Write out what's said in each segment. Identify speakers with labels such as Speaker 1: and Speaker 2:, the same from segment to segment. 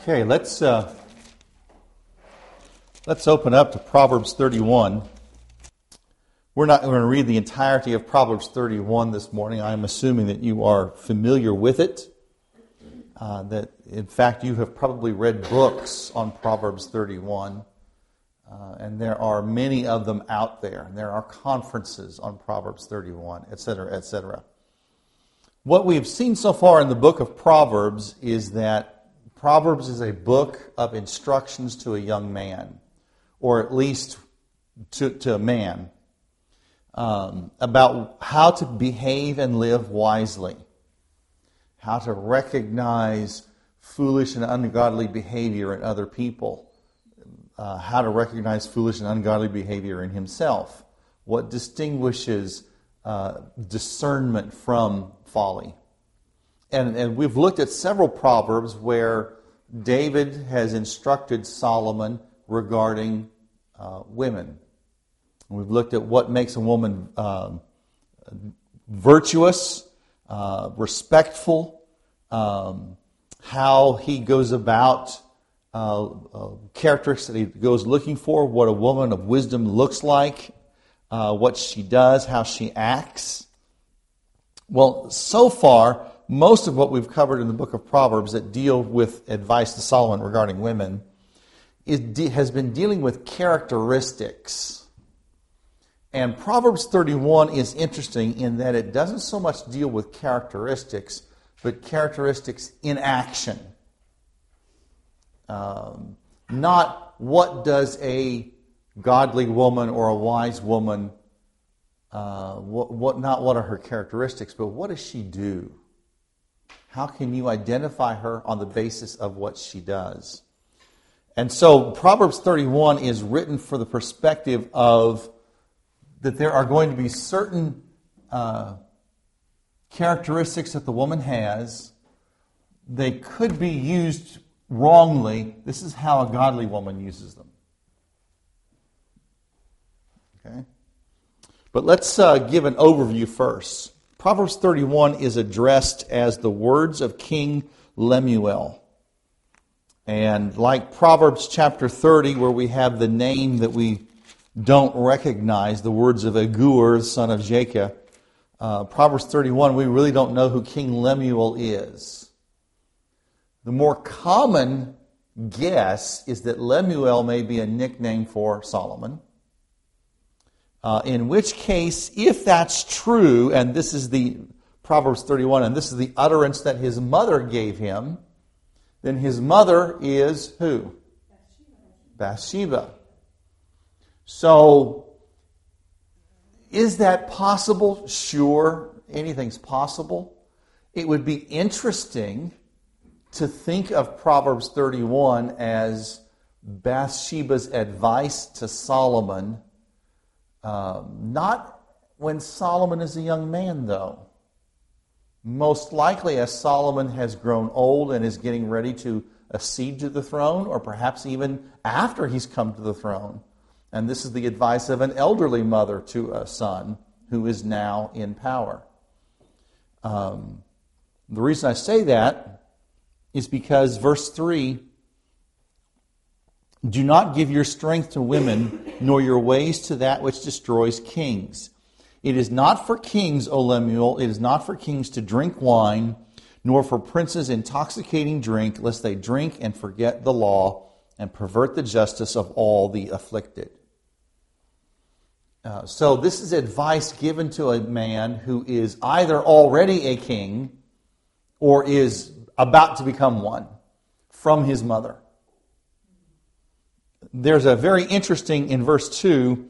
Speaker 1: Okay, let's open up to Proverbs 31. We're not going to read the entirety of Proverbs 31 this morning. I'm assuming that you are familiar with it. That, in fact, you have probably read books on Proverbs 31. And there are many of them out there. And there are conferences on Proverbs 31, etc., etc. What we've seen so far in the book of Proverbs is that Proverbs is a book of instructions to a young man, or at least to a man, about how to behave and live wisely, how to recognize foolish and ungodly behavior in other people, how to recognize foolish and ungodly behavior in himself, what distinguishes discernment from folly. And we've looked at several Proverbs where David has instructed Solomon regarding women. We've looked at what makes a woman virtuous, respectful, how he goes about characteristics that he goes looking for, what a woman of wisdom looks like, what she does, how she acts. Well, so far, most of what we've covered in the book of Proverbs that deal with advice to Solomon regarding women has been dealing with characteristics. And Proverbs 31 is interesting in that it doesn't so much deal with characteristics, but characteristics in action. Not what does a godly woman or a wise woman, not what are her characteristics, but what does she do? How can you identify her on the basis of what she does? And so Proverbs 31 is written for the perspective of that there are going to be certain characteristics that the woman has. They could be used wrongly. This is how a godly woman uses them. Okay? But let's give an overview first. Proverbs 31 is addressed as the words of King Lemuel. And like Proverbs chapter 30, where we have the name that we don't recognize, the words of Agur, son of Jacob, Proverbs 31, we really don't know who King Lemuel is. The more common guess is that Lemuel may be a nickname for Solomon. In which case, if that's true, and this is the Proverbs 31, and this is the utterance that his mother gave him, then his mother is who? Bathsheba. So, is that possible? Sure, anything's possible. It would be interesting to think of Proverbs 31 as Bathsheba's advice to Solomon. Not when Solomon is a young man, though. Most likely as Solomon has grown old and is getting ready to accede to the throne, or perhaps even after he's come to the throne. And this is the advice of an elderly mother to a son who is now in power. The reason I say that is because verse 3, do not give your strength to women, nor your ways to that which destroys kings. It is not for kings, O Lemuel, it is not for kings to drink wine, nor for princes intoxicating drink, lest they drink and forget the law and pervert the justice of all the afflicted. So this is advice given to a man who is either already a king or is about to become one from his mother. There's a very interesting, in verse 2,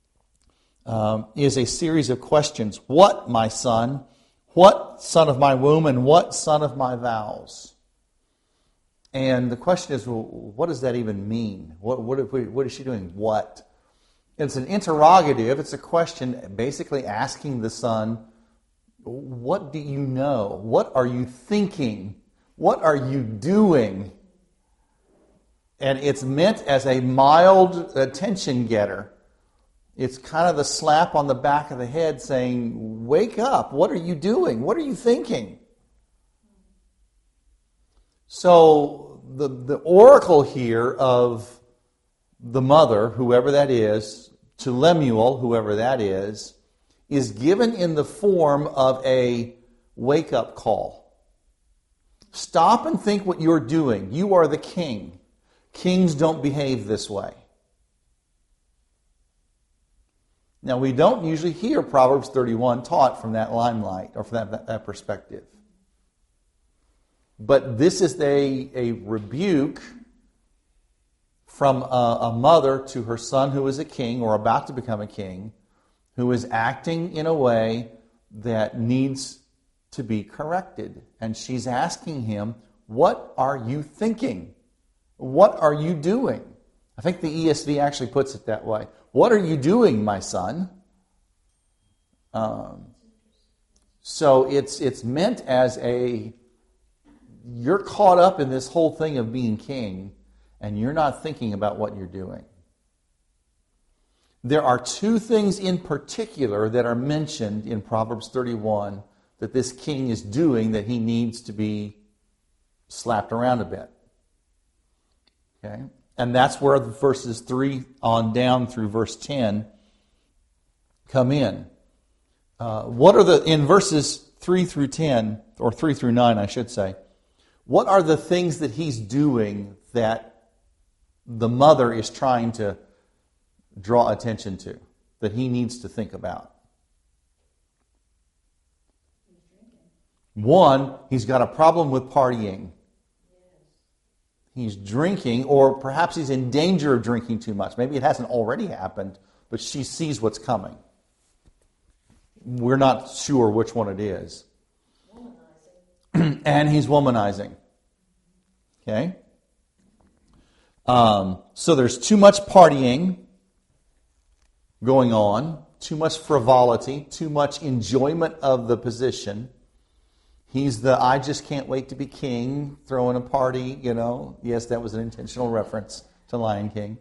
Speaker 1: is a series of questions. What, my son? What, son of my womb? And what, son of my vows? And the question is, well, what does that even mean? What is she doing? What? It's an interrogative. It's a question basically asking the son, what do you know? What are you thinking? What are you doing? And it's meant as a mild attention getter. It's kind of the slap on the back of the head saying, wake up, what are you doing? What are you thinking? So the oracle here of the mother, whoever that is, to Lemuel, whoever that is given in the form of a wake-up call. Stop and think what you're doing. You are the king. Kings don't behave this way. Now, we don't usually hear Proverbs 31 taught from that limelight or from that perspective. But this is a rebuke from a mother to her son who is a king or about to become a king, who is acting in a way that needs to be corrected. And she's asking him, what are you thinking? What are you doing? I think the ESV actually puts it that way. What are you doing, my son? So it's meant as you're caught up in this whole thing of being king, and you're not thinking about what you're doing. There are two things in particular that are mentioned in Proverbs 31 that this king is doing that he needs to be slapped around a bit. Okay? And that's where the verses 3 on down through verse 10 come in. In verses 3 through 10, or 3 through 9, I should say, what are the things that he's doing that the mother is trying to draw attention to, that he needs to think about? One, he's got a problem with partying. He's drinking, or perhaps he's in danger of drinking too much. Maybe it hasn't already happened, but she sees what's coming. We're not sure which one it is. And he's womanizing. Okay? So there's too much partying going on, too much frivolity, too much enjoyment of the position. He's the I just can't wait to be king, throwing a party, you know. Yes, that was an intentional reference to Lion King.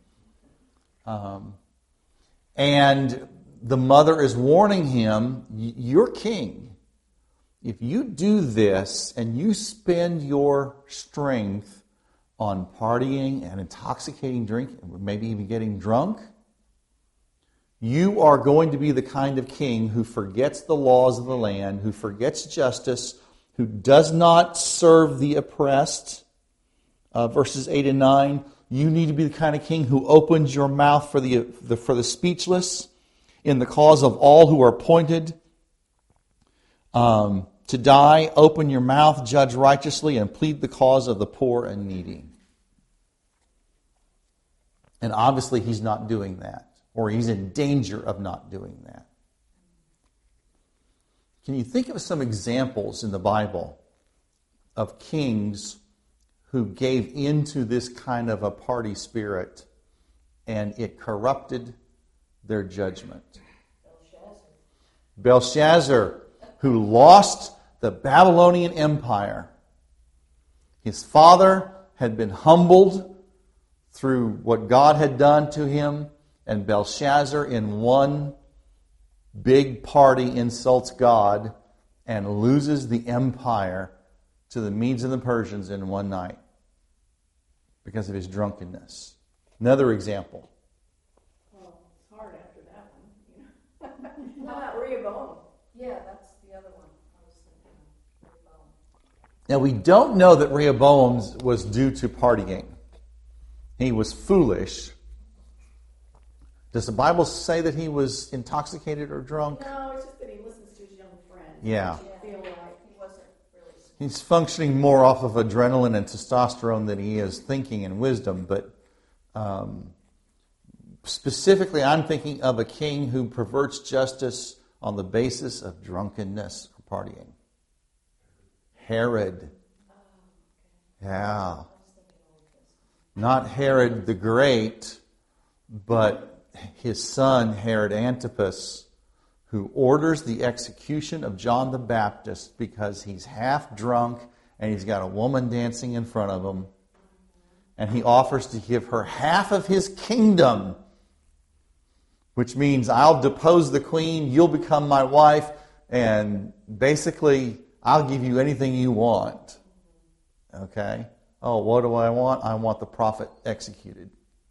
Speaker 1: And the mother is warning him, you're king. If you do this and you spend your strength on partying and intoxicating drink, maybe even getting drunk, you are going to be the kind of king who forgets the laws of the land, who forgets justice, who does not serve the oppressed. Verses 8 and 9, you need to be the kind of king who opens your mouth for the speechless, in the cause of all who are appointed to die. Open your mouth, judge righteously, and plead the cause of the poor and needy. And obviously he's not doing that, or he's in danger of not doing that. Can you think of some examples in the Bible of kings who gave into this kind of a party spirit and it corrupted their judgment? Belshazzar, who lost the Babylonian Empire. His father had been humbled through what God had done to him, and Belshazzar in one big party insults God and loses the empire to the Medes and the Persians in one night because of his drunkenness. Another example.
Speaker 2: Well, it's hard after that one. How about Rehoboam? Yeah, that's the other one I was thinking of. Rehoboam.
Speaker 1: Now, we don't know that Rehoboam was due to partying. He was foolish. Does the Bible say that he was intoxicated or drunk?
Speaker 2: No, it's just that he listens to his young friend.
Speaker 1: Yeah.
Speaker 2: Feel like he wasn't really.
Speaker 1: He's functioning more off of adrenaline and testosterone than he is thinking and wisdom. But specifically, I'm thinking of a king who perverts justice on the basis of drunkenness or partying. Herod. Yeah. Not Herod the Great, but his son, Herod Antipas, who orders the execution of John the Baptist because he's half drunk and he's got a woman dancing in front of him. And he offers to give her half of his kingdom, which means I'll depose the queen, you'll become my wife, and basically I'll give you anything you want. Okay? Oh, what do I want? I want the prophet executed.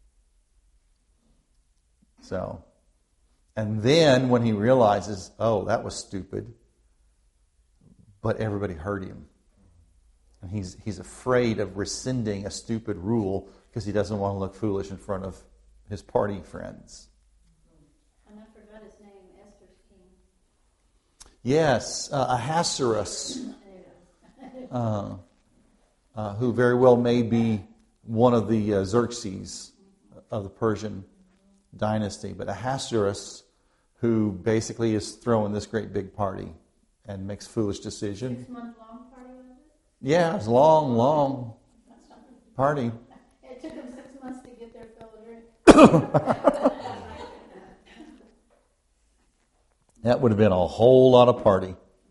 Speaker 1: So, and then when he realizes, oh, that was stupid, but everybody heard him. And he's afraid of rescinding a stupid rule because he doesn't want to look foolish in front of his party friends.
Speaker 2: And I forgot his name, Esther's king.
Speaker 1: Yes, Ahasuerus, who very well may be one of the Xerxes of the Persian dynasty. But Ahasuerus, who basically is throwing this great big party and makes foolish decisions.
Speaker 2: 6 month long party was it?
Speaker 1: Yeah, it's a long, long party.
Speaker 2: It took them 6 months to get their fill of drink.
Speaker 1: That would have been a whole lot of party.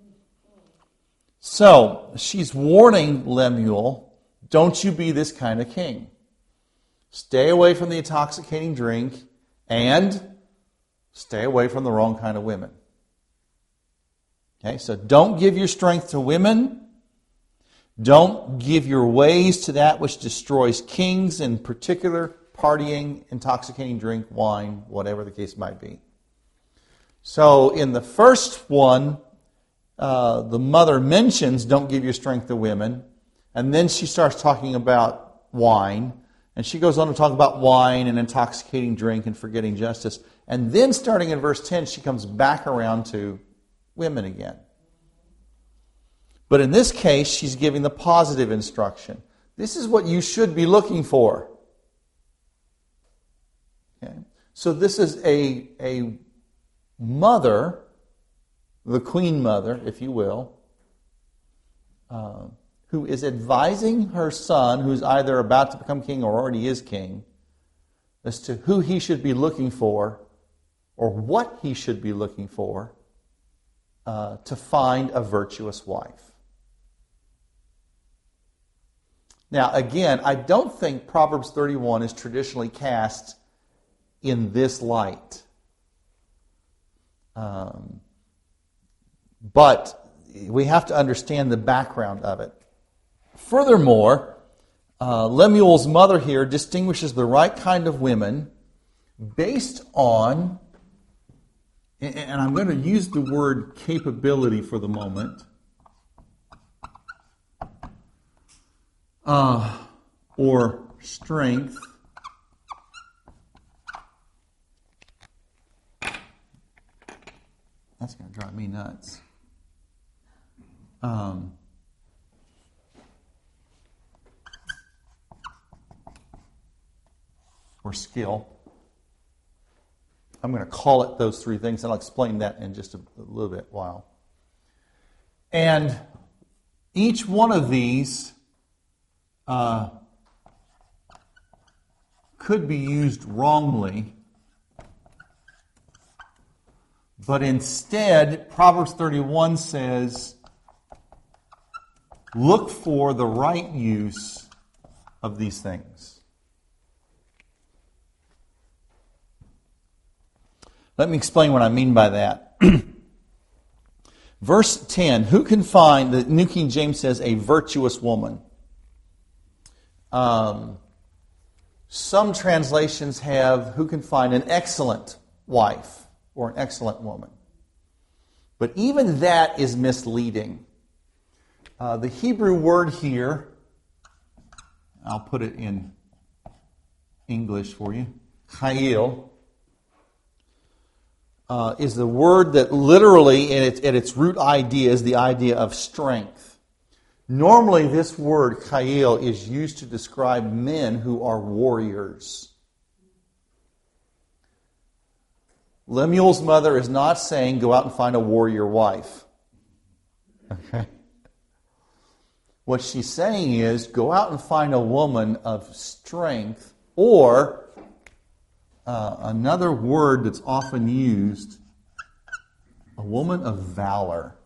Speaker 1: So, she's warning Lemuel, don't you be this kind of king. Stay away from the intoxicating drink and stay away from the wrong kind of women. Okay, so don't give your strength to women. Don't give your ways to that which destroys kings, in particular partying, intoxicating drink, wine, whatever the case might be. So in the first one, the mother mentions don't give your strength to women, and then she starts talking about wine, and she goes on to talk about wine and intoxicating drink and forgetting justice. And then starting in verse 10, she comes back around to women again. But in this case, she's giving the positive instruction. This is what you should be looking for. Okay? So this is a mother, the queen mother, if you will, who is advising her son, who's either about to become king or already is king, as to who he should be looking for or what he should be looking for to find a virtuous wife. Now, again, I don't think Proverbs 31 is traditionally cast in this light. But we have to understand the background of it. Furthermore, Lemuel's mother here distinguishes the right kind of women based on, and I'm going to use the word capability for the moment, or strength. That's going to drive me nuts. Or skill. I'm going to call it those three things, and I'll explain that in just a little bit while. And each one of these could be used wrongly, but instead, Proverbs 31 says, look for the right use of these things. Let me explain what I mean by that. Verse 10, who can find, the New King James says, a virtuous woman. Some translations have, who can find an excellent wife or an excellent woman. But even that is misleading. The Hebrew word here, I'll put it in English for you, chayil, is the word that literally, at its root idea, is the idea of strength. Normally, this word, chayil, is used to describe men who are warriors. Lemuel's mother is not saying, go out and find a warrior wife. Okay? What she's saying is, go out and find a woman of strength, or another word that's often used, a woman of valor.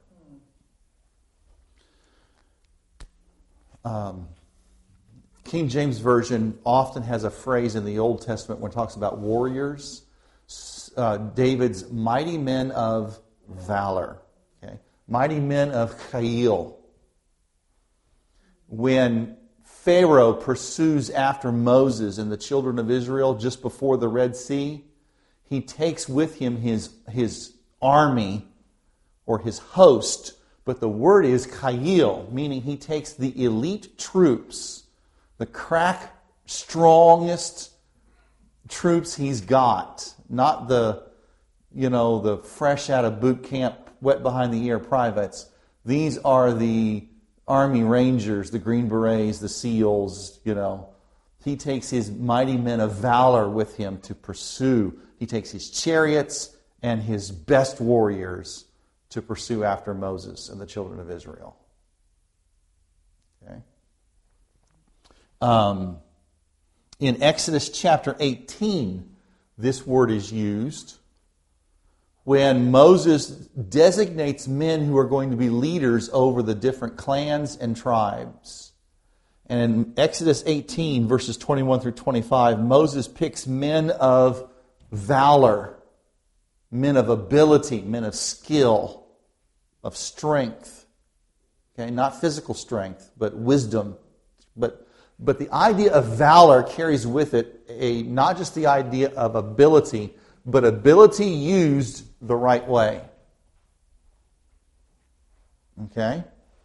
Speaker 1: King James Version often has a phrase in the Old Testament when it talks about warriors. David's mighty men of valor. Okay? Mighty men of chayil. When Pharaoh pursues after Moses and the children of Israel just before the Red Sea, he takes with him his army or his host, but the word is Chayil, meaning he takes the elite troops, the crack strongest troops he's got, not the fresh out of boot camp, wet behind the ear privates. These are the Army Rangers, the Green Berets, the SEALs, He takes his mighty men of valor with him to pursue. He takes his chariots and his best warriors to pursue after Moses and the children of Israel. Okay. In Exodus chapter 18, this word is used when Moses designates men who are going to be leaders over the different clans and tribes. And in Exodus 18, verses 21 through 25, Moses picks men of valor, men of ability, men of skill, of strength. Okay, not physical strength, but wisdom. But the idea of valor carries with it not just the idea of ability, but ability used the right way. Okay?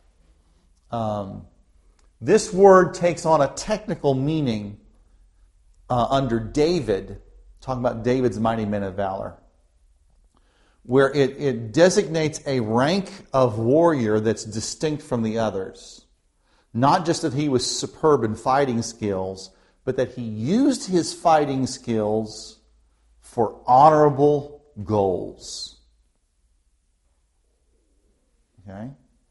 Speaker 1: This word takes on a technical meaning under David, talking about David's mighty men of valor, where it designates a rank of warrior that's distinct from the others. Not just that he was superb in fighting skills, but that he used his fighting skills for honorable goals. Okay?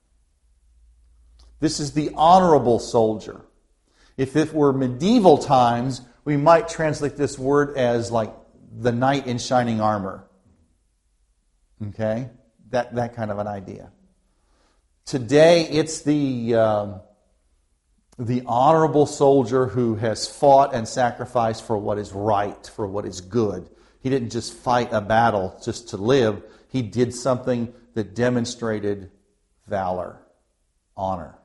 Speaker 1: This is the honorable soldier. If it were medieval times, we might translate this word as like the knight in shining armor. Okay? That kind of an idea. Today, it's the honorable soldier who has fought and sacrificed for what is right, for what is good. He didn't just fight a battle just to live. He did something that demonstrated valor, honor.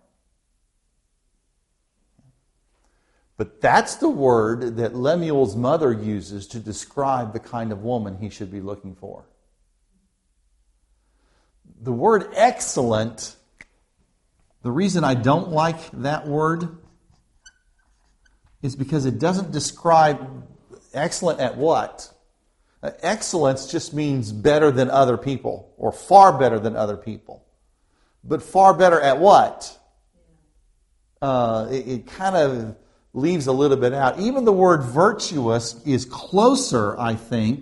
Speaker 1: But that's the word that Lemuel's mother uses to describe the kind of woman he should be looking for. The word excellent, the reason I don't like that word is because it doesn't describe excellent at what? Excellence just means better than other people, or far better than other people. But far better at what? It kind of leaves a little bit out. Even the word virtuous is closer, I think,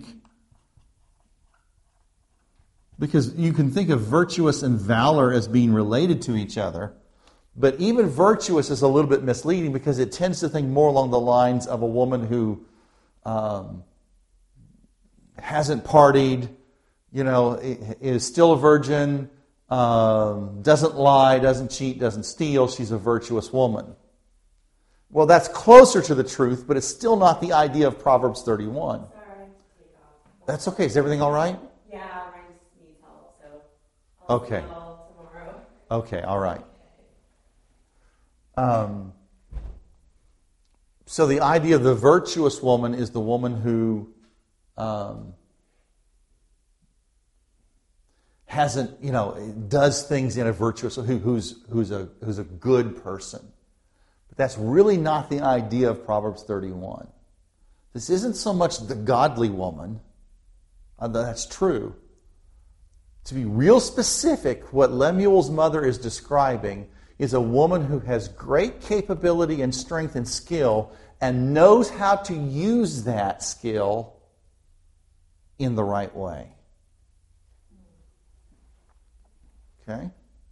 Speaker 1: because you can think of virtuous and valor as being related to each other. But even virtuous is a little bit misleading because it tends to think more along the lines of a woman who hasn't partied, is still a virgin, doesn't lie, doesn't cheat, doesn't steal. She's a virtuous woman. Well, that's closer to the truth, but it's still not the idea of Proverbs 31.
Speaker 2: Sorry, take off.
Speaker 1: That's okay. Is everything all right?
Speaker 2: Yeah, I just need help, so I'll
Speaker 1: okay.
Speaker 2: see y'all tomorrow.
Speaker 1: Okay, all right. So the idea of the virtuous woman is the woman who does things in a virtuous, who's a good person. But that's really not the idea of Proverbs 31. This isn't so much the godly woman. That's true. To be real specific, what Lemuel's mother is describing is a woman who has great capability and strength and skill and knows how to use that skill in the right way. Okay?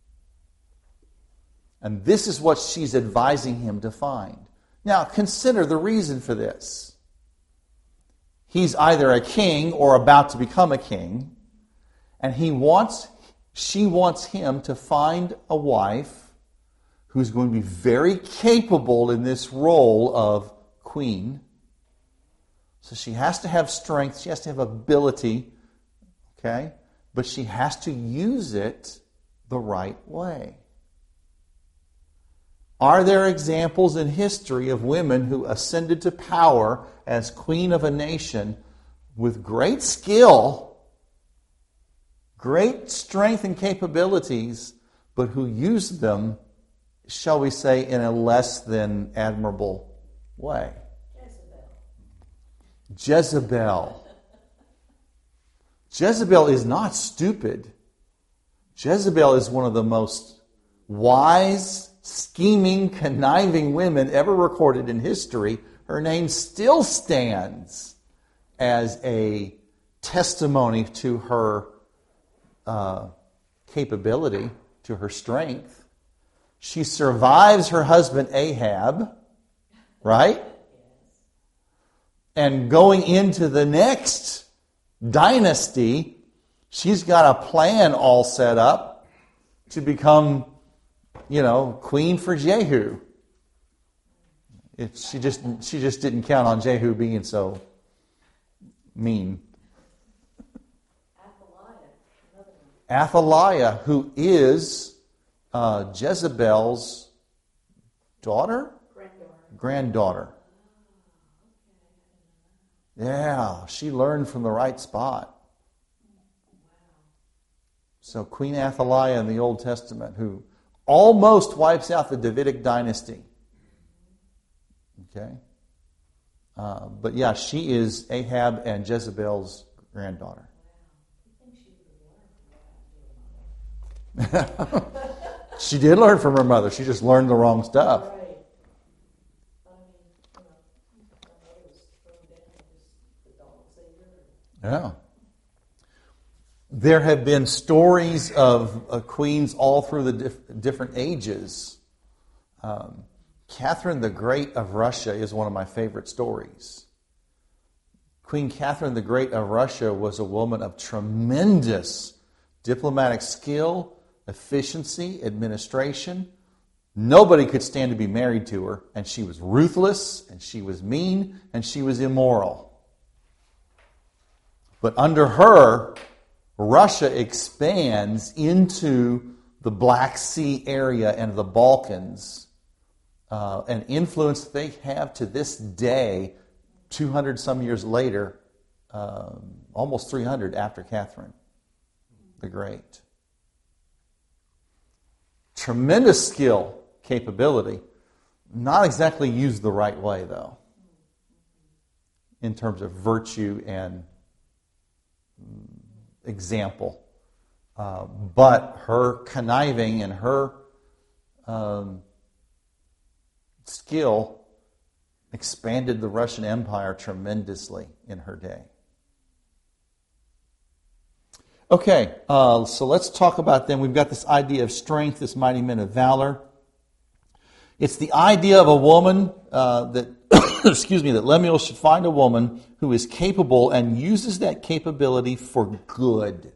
Speaker 1: And this is what she's advising him to find. Now, consider the reason for this. He's either a king or about to become a king, and she wants him to find a wife who's going to be very capable in this role of queen. So she has to have strength, she has to have ability, okay? But she has to use it the right way. Are there examples in history of women who ascended to power as queen of a nation with great skill, great strength and capabilities, but who used them, shall we say, in a less than admirable way? Jezebel. Jezebel is not stupid. Jezebel is one of the most wise, scheming, conniving women ever recorded in history. Her name still stands as a testimony to her capability, to her strength. She survives her husband Ahab, right? And going into the next dynasty, she's got a plan all set up to become, queen for Jehu. She just didn't count on Jehu being so mean. Athaliah, who is Jezebel's daughter? Granddaughter. Yeah, she learned from the right spot. So Queen Athaliah in the Old Testament, who almost wipes out the Davidic dynasty. Okay? But yeah, she is Ahab and Jezebel's granddaughter. She did learn from her mother. She just learned the wrong stuff. Yeah. There have been stories of queens all through the different ages. Catherine the Great of Russia is one of my favorite stories. Queen Catherine the Great of Russia was a woman of tremendous diplomatic skill, efficiency, administration. Nobody could stand to be married to her, and she was ruthless, and she was mean, and she was immoral. But under her, Russia expands into the Black Sea area and the Balkans, an influence they have to this day, 200 some years later, almost 300 after Catherine the Great. Tremendous skill, capability, not exactly used the right way, though, in terms of virtue and example. But her conniving and her skill expanded the Russian Empire tremendously in her day. Okay, so let's talk about then. We've got this idea of strength, this mighty men of valor. It's the idea of a woman that that Lemuel should find a woman who is capable and uses that capability for good.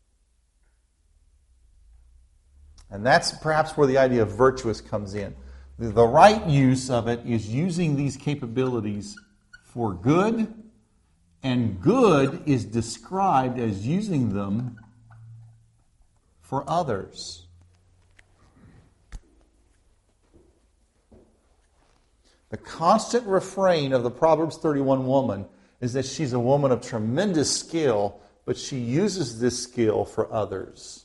Speaker 1: And that's perhaps where the idea of virtuous comes in. The right use of it is using these capabilities for good, and good is described as using them for others. The constant refrain of the Proverbs 31 woman is that she's a woman of tremendous skill, but she uses this skill for others.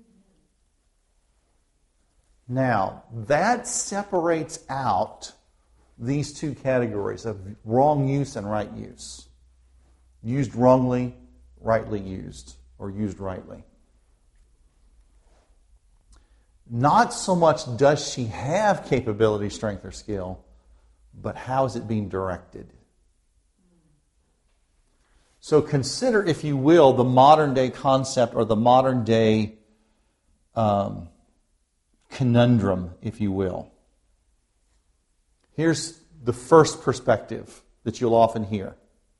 Speaker 1: Now, that separates out these two categories of wrong use and right use. Used wrongly, rightly used, or used rightly. Not so much does she have capability, strength, or skill, but how is it being directed? So consider, if you will, the modern day concept or the modern day conundrum, if you will. Here's the first perspective that you'll often hear.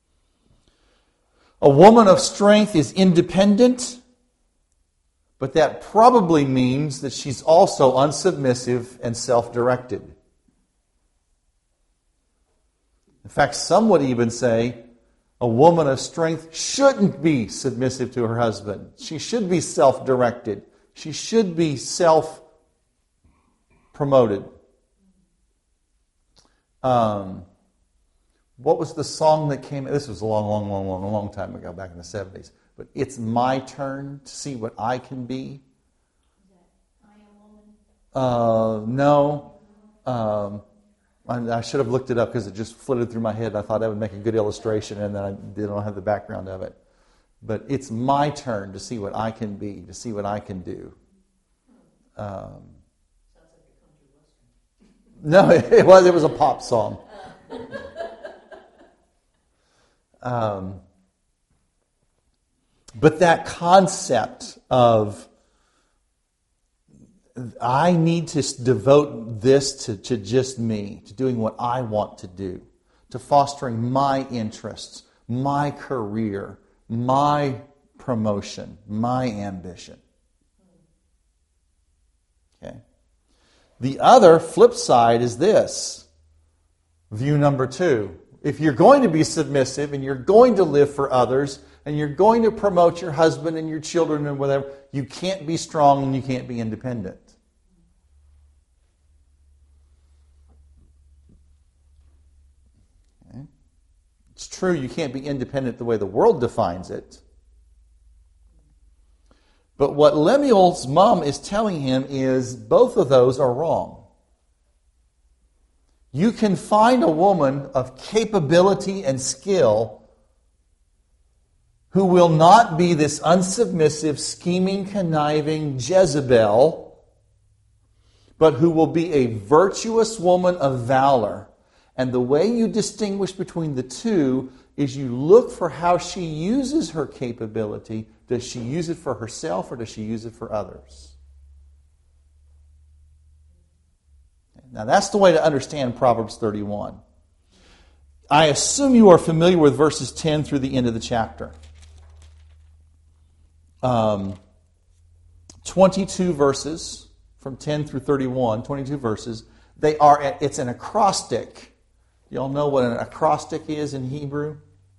Speaker 1: A woman of strength is independent, but that probably means that she's also unsubmissive and self-directed. In fact, some would even say a woman of strength shouldn't be submissive to her husband. She should be self-directed. She should be self-promoted. What was the song that came? This was a long time ago, back in the 70s. But it's my turn to see what I can be.
Speaker 2: I Am Woman?
Speaker 1: No. I should have looked it up because it just flitted through my head. I thought that would make a good illustration, and then I didn't have the background of it. But it's my turn to see what I can be, to see what I can do.
Speaker 2: Sounds like a country western.
Speaker 1: No, it was a pop song. But that concept of I need to devote this to just me, to doing what I want to do, to fostering my interests, my career, my promotion, my ambition. Okay. The other flip side is this. View number 2. If you're going to be submissive and you're going to live for others and you're going to promote your husband and your children and whatever, you can't be strong and you can't be independent. Okay. It's true you can't be independent the way the world defines it. But what Lemuel's mom is telling him is both of those are wrong. You can find a woman of capability and skill who will not be this unsubmissive, scheming, conniving Jezebel, but who will be a virtuous woman of valor. And the way you distinguish between the two is you look for how she uses her capability. Does she use it for herself or does she use it for others? Now that's the way to understand Proverbs 31. I assume you are familiar with verses 10 through the end of the chapter. 22 verses from 10 through 31, 22 verses. It's an acrostic. You all know what an acrostic is in Hebrew?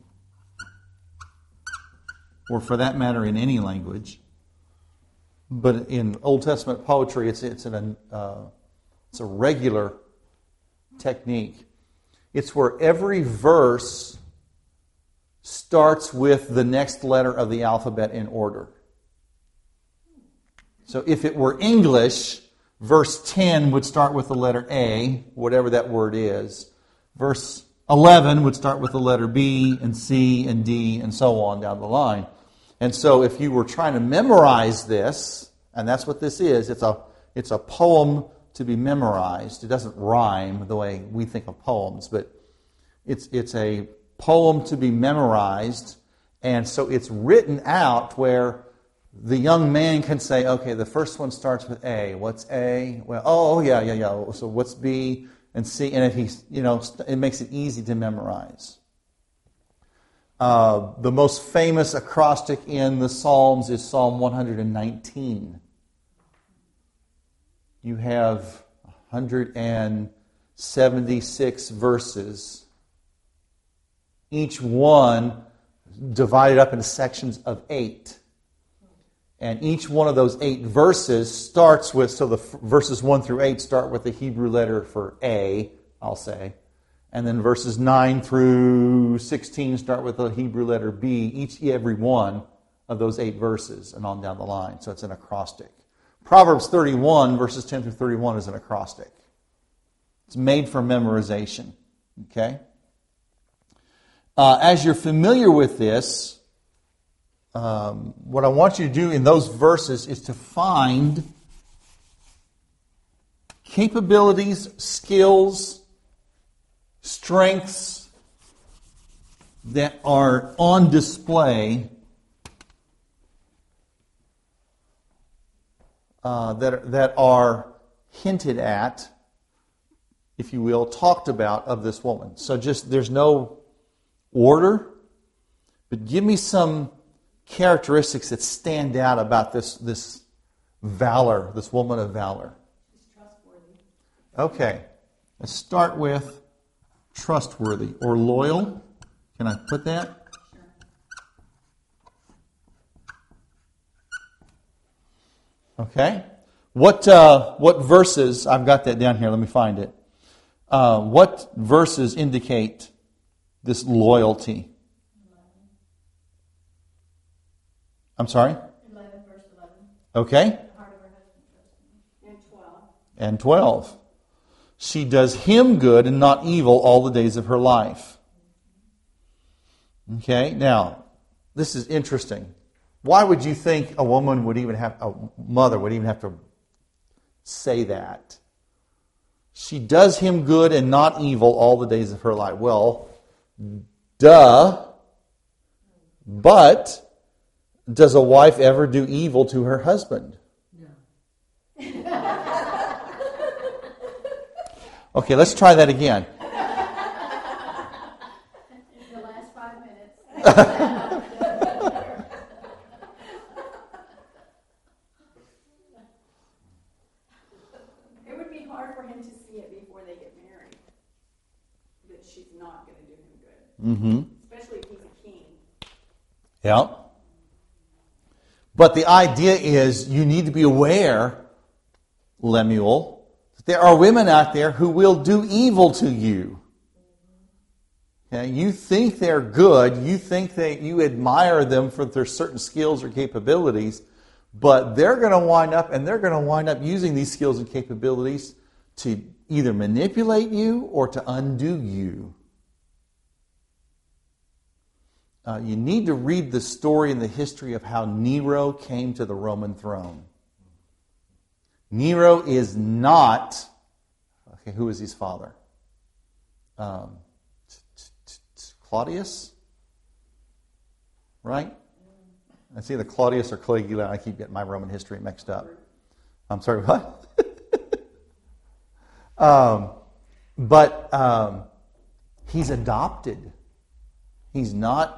Speaker 1: Or for that matter in any language. But in Old Testament poetry, it's a regular technique. It's where every verse starts with the next letter of the alphabet in order. So if it were English, verse 10 would start with the letter A, whatever that word is. Verse 11 would start with the letter B and C and D and so on down the line. And so if you were trying to memorize this, and that's what this is, it's a poem to be memorized. It doesn't rhyme the way we think of poems, but it's a poem to be memorized, and so it's written out where the young man can say, okay, the first one starts with A. What's A? Well, yeah. So what's B and C? And if it makes it easy to memorize. The most famous acrostic in the Psalms is Psalm 119. You have 176 verses, each one divided up into sections of 8. And each one of those 8 verses starts with, so the verses 1 through 8 start with the Hebrew letter for A, I'll say. And then verses 9 through 16 start with the Hebrew letter B, every one of those 8 verses, and on down the line. So it's an acrostic. Proverbs 31, verses 10 through 31 is an acrostic. It's made for memorization. Okay? As you're familiar with this, what I want you to do in those verses is to find capabilities, skills, strengths that are on display that are hinted at, if you will, talked about of this woman. So there's no order, but give me some characteristics that stand out about this valor, this woman of valor.
Speaker 2: She's trustworthy.
Speaker 1: Okay, let's start with trustworthy or loyal. Can I put that? Okay. What verses? I've got that down here. Let me find it. What verses indicate this loyalty?
Speaker 2: 11.
Speaker 1: I'm sorry?
Speaker 2: 11, verse 11.
Speaker 1: Okay.
Speaker 2: The heart of her husband trusts me. And 12.
Speaker 1: And 12. She does him good and not evil all the days of her life. Okay, now, this is interesting. Why would you think a mother would even have to say that? She does him good and not evil all the days of her life. Well, duh. But does a wife ever do evil to her husband? No. Okay, let's try that again.
Speaker 2: In the last 5 minutes. It would be hard for him to see it before they get married. That she's not going to do him good.
Speaker 1: Mm-hmm.
Speaker 2: Especially if he's a king.
Speaker 1: Yeah. But the idea is you need to be aware, Lemuel, that there are women out there who will do evil to you. Okay? You think they're good, you think that you admire them for their certain skills or capabilities, but they're going to wind up using these skills and capabilities to either manipulate you or to undo you. You need to read the story and the history of how Nero came to the Roman throne. Nero is not... Okay, who is his father? Claudius? Right? It's either Claudius or Caligula. I keep getting my Roman history mixed up. I'm sorry, what? But he's adopted. He's not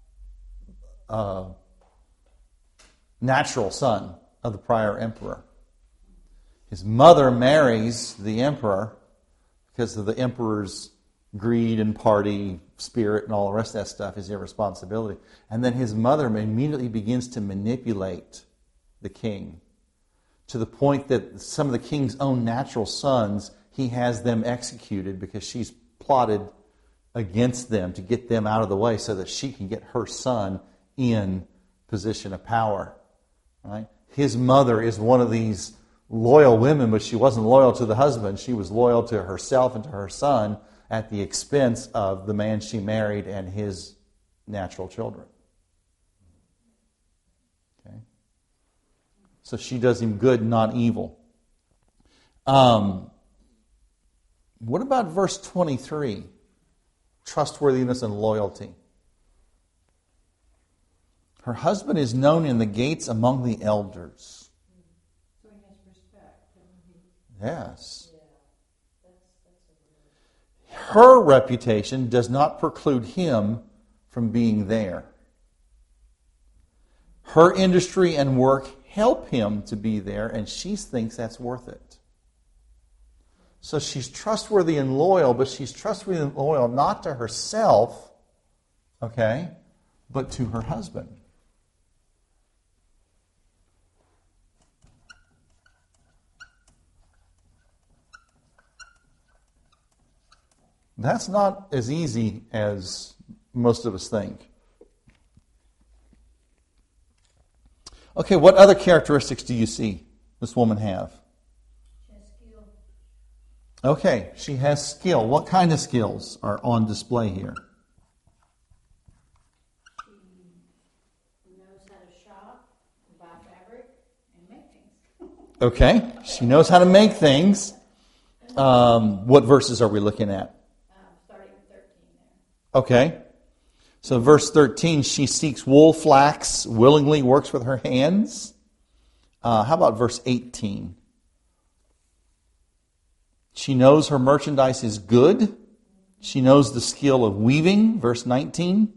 Speaker 1: a natural son of the prior emperor. His mother marries the emperor because of the emperor's greed and party spirit and all the rest of that stuff is irresponsibility. And then his mother immediately begins to manipulate the king to the point that some of the king's own natural sons, he has them executed because she's plotted against them to get them out of the way so that she can get her son in position of power. Right? His mother is one of these loyal women, but she wasn't loyal to the husband. She was loyal to herself and to her son at the expense of the man she married and his natural children. Okay? So she does him good, not evil. What about verse 23? Trustworthiness and loyalty. Her husband is known in the gates among the elders.
Speaker 2: So he has respect.
Speaker 1: Yes. Her reputation does not preclude him from being there. Her industry and work help him to be there, and she thinks that's worth it. So she's trustworthy and loyal, but she's trustworthy and loyal not to herself, okay, but to her husband. That's not as easy as most of us think. Okay, what other characteristics do you see this woman have?
Speaker 2: She has skill.
Speaker 1: Okay, she has skill. What kind of skills are on display here?
Speaker 2: She knows how to shop, buy fabric, and make things.
Speaker 1: Okay, she knows how to make things. What verses are we looking at?
Speaker 2: Starting with 13 there.
Speaker 1: Okay. So verse 13, she seeks wool, flax, willingly works with her hands. How about verse 18? She knows her merchandise is good. She knows the skill of weaving. Verse 19.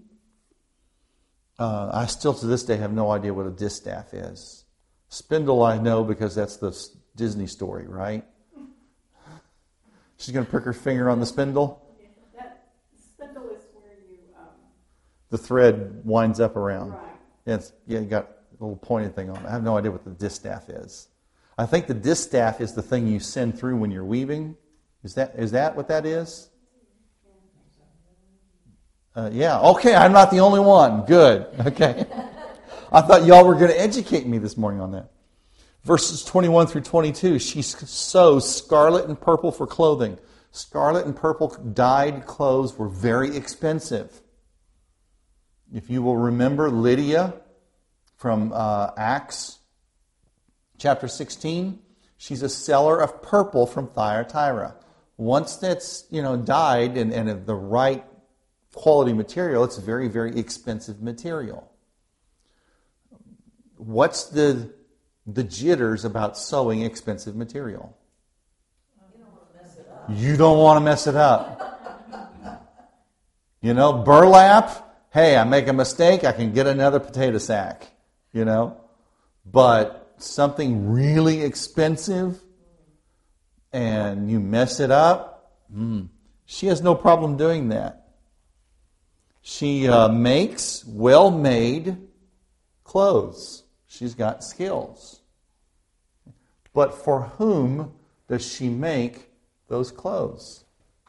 Speaker 1: I still to this day have no idea what a distaff is. Spindle I know because that's the Disney story, right? She's going to prick her finger on the spindle.
Speaker 2: That spindle is where you...
Speaker 1: The thread winds up around.
Speaker 2: Right.
Speaker 1: You got a little pointed thing on it. I have no idea what the distaff is. I think the distaff is the thing you send through when you're weaving. Is that what that is? Yeah. Okay, I'm not the only one. Good. Okay. I thought y'all were going to educate me this morning on that. Verses 21 through 22, she sews scarlet and purple for clothing. Scarlet and purple dyed clothes were very expensive. If you will remember Lydia from Acts chapter 16, she's a seller of purple from Thyatira. Once that's dyed and of the right quality material, it's very, very expensive material. What's the jitters about sewing expensive material? You don't want to mess it up. Burlap, hey, I make a mistake, I can get another potato sack. But something really expensive and you mess it up, she has no problem doing that. She makes well-made clothes. She's got skills. But for whom does she make those clothes?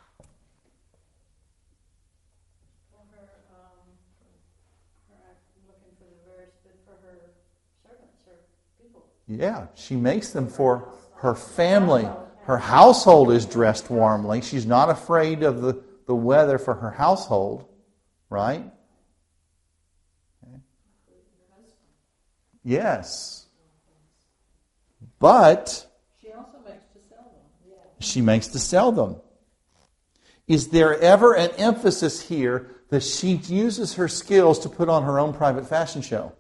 Speaker 2: For her, I'm looking for the verse, but for her servants, her people.
Speaker 1: Yeah, she makes them for her family. Her household is dressed warmly. She's not afraid of the weather for her household, right? Okay. Yes. But
Speaker 2: she also makes to sell them. Yeah.
Speaker 1: She makes to sell them. Is there ever an emphasis here that she uses her skills to put on her own private fashion show?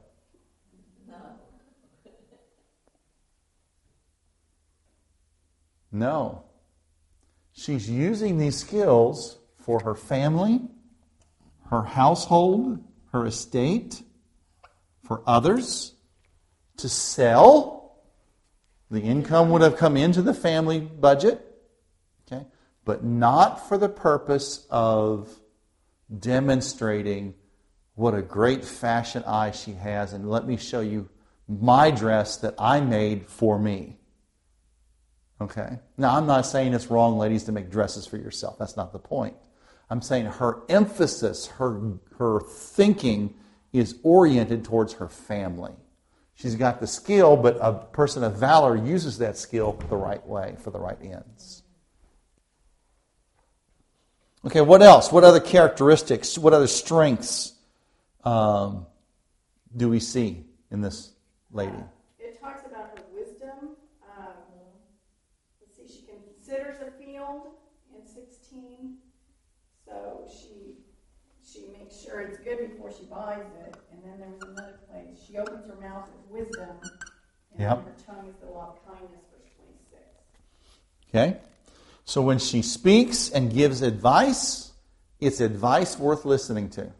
Speaker 1: No. She's using these skills for her family, her household, her estate, for others, to sell. The income would have come into the family budget, okay, but not for the purpose of demonstrating what a great fashion eye she has, and let me show you my dress that I made for me. Okay? Now, I'm not saying it's wrong, ladies, to make dresses for yourself. That's not the point. I'm saying her emphasis, her thinking is oriented towards her family. She's got the skill, but a person of valor uses that skill the right way, for the right ends. Okay, what else? What other characteristics, what other strengths do we see in this lady?
Speaker 2: It talks about her wisdom. Let's see, she considers a field in 16. So she makes sure it's good before she buys it. And then there was another place. She opens her mouth with wisdom, and
Speaker 1: yep.
Speaker 2: her tongue is the law of kindness, verse 26.
Speaker 1: Okay. So when she speaks and gives advice, it's advice worth listening to.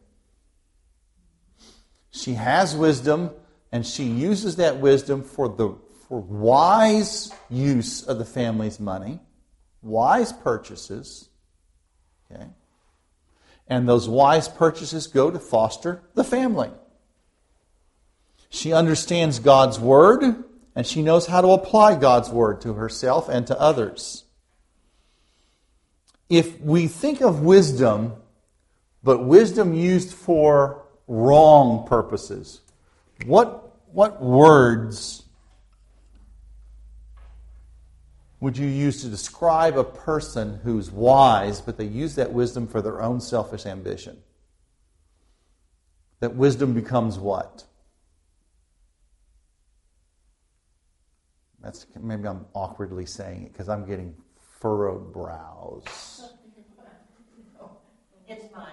Speaker 1: She has wisdom, and she uses that wisdom for wise use of the family's money, wise purchases. Okay. And those wise purchases go to foster the family. She understands God's Word, and she knows how to apply God's Word to herself and to others. If we think of wisdom, but wisdom used for wrong purposes, what words would you use to describe a person who's wise, but they use that wisdom for their own selfish ambition? That wisdom becomes what? Maybe I'm awkwardly saying it because I'm getting furrowed brows.
Speaker 3: It's my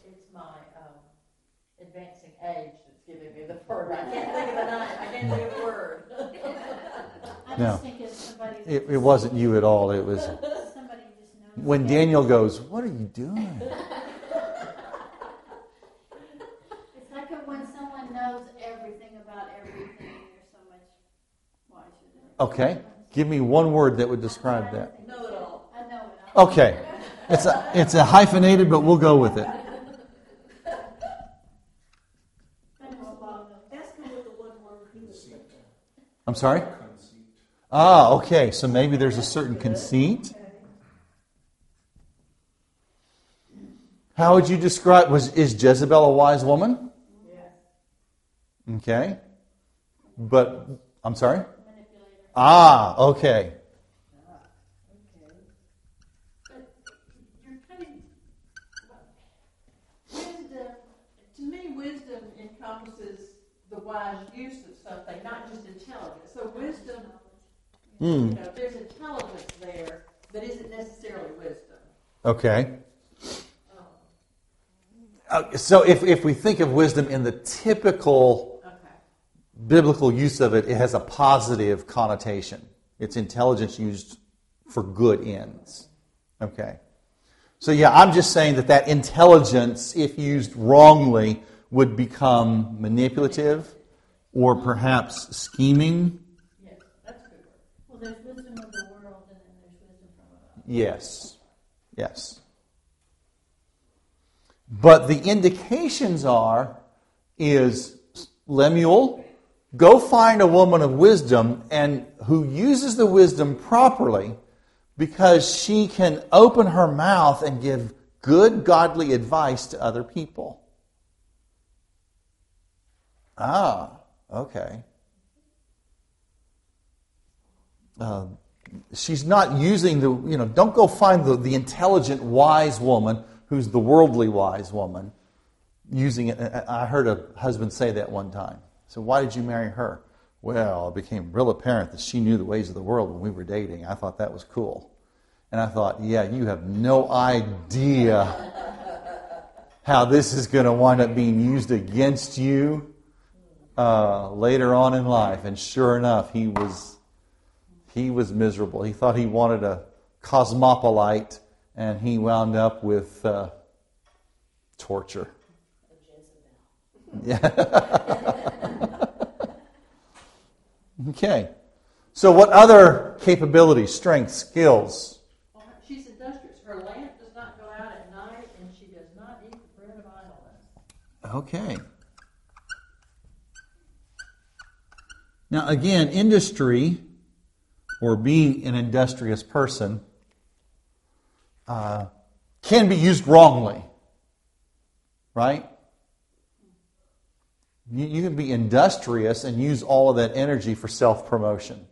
Speaker 3: advancing age that's giving me the word. I can't think of the word.
Speaker 1: No, it wasn't you at all. It was when Daniel goes, "What are you doing?"
Speaker 2: It's like when someone knows everything about everything. There's so much wiser than it.
Speaker 1: Okay, give me one word that would describe that.
Speaker 3: Know it all.
Speaker 2: I know it all.
Speaker 1: Okay, it's a hyphenated, but we'll go with it. I'm sorry? Ah, okay. So maybe there's a certain conceit. How would you describe, is Jezebel a wise woman?
Speaker 3: Yes.
Speaker 1: Okay. But, I'm sorry?
Speaker 4: Manipulator.
Speaker 1: Ah, okay.
Speaker 3: Okay. But you're kind of, wisdom, to me, wisdom encompasses the wise use of something, not just intelligence. So wisdom, there's intelligence there, but isn't necessarily wisdom.
Speaker 1: Okay. So if we think of wisdom in the typical biblical use of it, it has a positive connotation. It's intelligence used for good ends. Okay. So yeah, I'm just saying that intelligence, if used wrongly, would become manipulative or perhaps scheming.
Speaker 3: Yes, that's a good word.
Speaker 4: Well, there's wisdom of the world, and then there's wisdom from above.
Speaker 1: Yes. Yes. But the indications is Lemuel, go find a woman of wisdom and who uses the wisdom properly, because she can open her mouth and give good, godly advice to other people. Ah, okay. She's not using don't go find the intelligent, wise woman who's the worldly wise woman using it. I heard a husband say that one time. So why did you marry her? Well, it became real apparent that she knew the ways of the world when we were dating. I thought that was cool. And I thought, yeah, you have no idea how this is going to wind up being used against you later on in life. And sure enough, he was miserable. He thought he wanted a cosmopolite, and he wound up with torture. Yeah. Okay. So what other capabilities, strengths, skills?
Speaker 3: Well, she's industrious. Her lamp does not go out at night, and she does not eat the bread of idleness.
Speaker 1: Okay. Now again, industry, or being an industrious person, can be used wrongly. Right? You can be industrious and use all of that energy for self-promotion.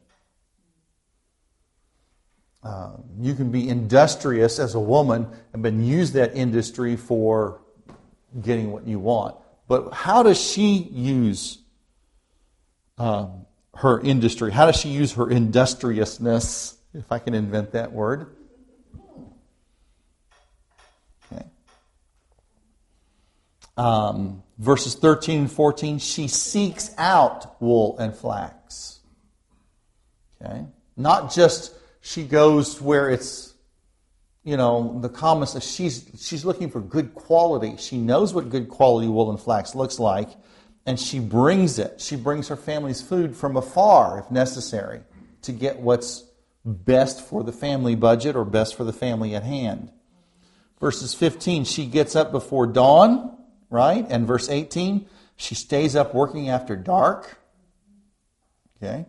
Speaker 1: You can be industrious as a woman and then use that industry for getting what you want. But how does she use her industry? How does she use her industriousness, if I can invent that word? Okay. Verses 13 and 14, she seeks out wool and flax. Okay? Not just she goes where it's, the common stuff. She's looking for good quality. She knows what good quality wool and flax looks like, and she brings it. She brings her family's food from afar, if necessary, to get what's best for the family budget or best for the family at hand. Verses 15, she gets up before dawn. Right? And verse 18, she stays up working after dark. Okay.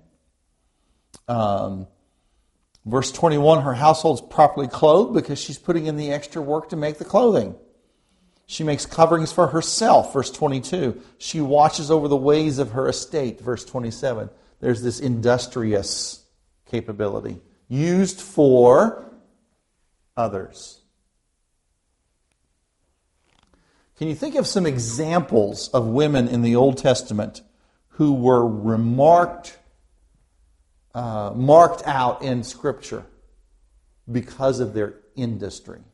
Speaker 1: Verse 21, her household's properly clothed because she's putting in the extra work to make the clothing. She makes coverings for herself. Verse 22, she watches over the ways of her estate. Verse 27, there's this industrious capability used for others. Can you think of some examples of women in the Old Testament who were marked out in Scripture because of their industry?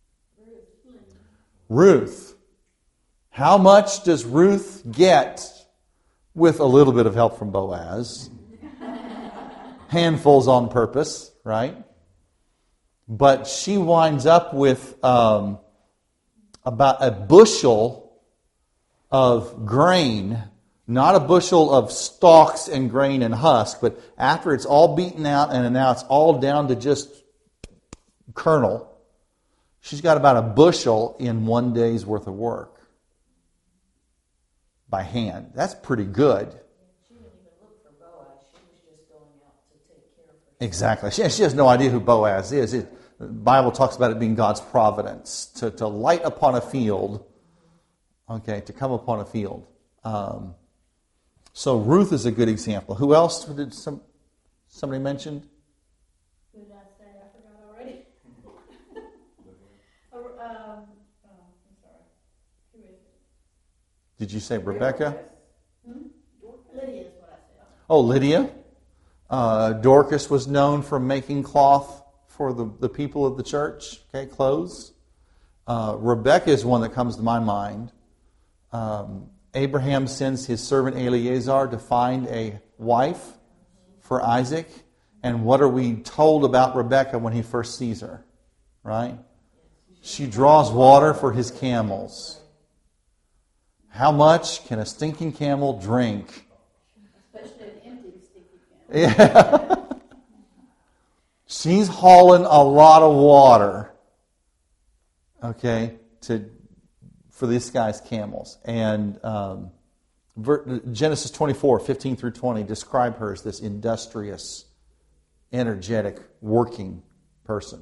Speaker 1: Ruth. How much does Ruth get with a little bit of help from Boaz? Handfuls on purpose, right? But she winds up with about a bushel of grain, not a bushel of stalks and grain and husk, but after it's all beaten out and now it's all down to just kernel, she's got about a bushel in one day's worth of work by hand. That's pretty good.
Speaker 3: She didn't even look for Boaz. She was just going out to take care of herself.
Speaker 1: Exactly. She has no idea who Boaz is. The Bible talks about it being God's providence, to light upon a field, okay, to come upon a field. So Ruth is a good example. Who else did somebody mention?
Speaker 4: Who did I say? I forgot already. I'm sorry. Who is it?
Speaker 1: Did you say Rebecca?
Speaker 4: Lydia is what I said.
Speaker 1: Oh, Lydia. Dorcas was known for making cloth for the people of the church, okay, clothes. Rebecca is one that comes to my mind. Abraham sends his servant Eliezer to find a wife for Isaac. And what are we told about Rebecca when he first sees her? Right? She draws water for his camels. How much can a stinking camel drink?
Speaker 4: Especially an empty sticky can.
Speaker 1: Yeah. She's hauling a lot of water, okay, for this guy's camels. And Genesis 24, 15 through 20 describe her as this industrious, energetic, working person.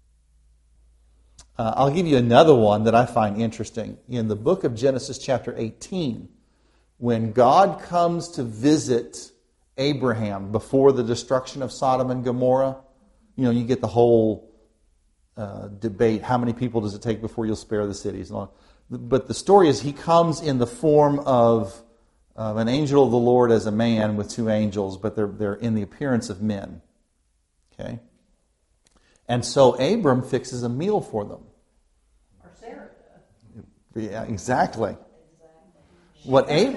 Speaker 1: I'll give you another one that I find interesting. In the book of Genesis chapter 18, when God comes to visit Abraham before the destruction of Sodom and Gomorrah, you get the whole debate, how many people does it take before you'll spare the cities? But the story is he comes in the form of an angel of the Lord as a man with two angels, but they're in the appearance of men. Okay? And so Abram fixes a meal for them.
Speaker 3: Or Sarah does.
Speaker 1: Yeah, exactly.
Speaker 3: What I've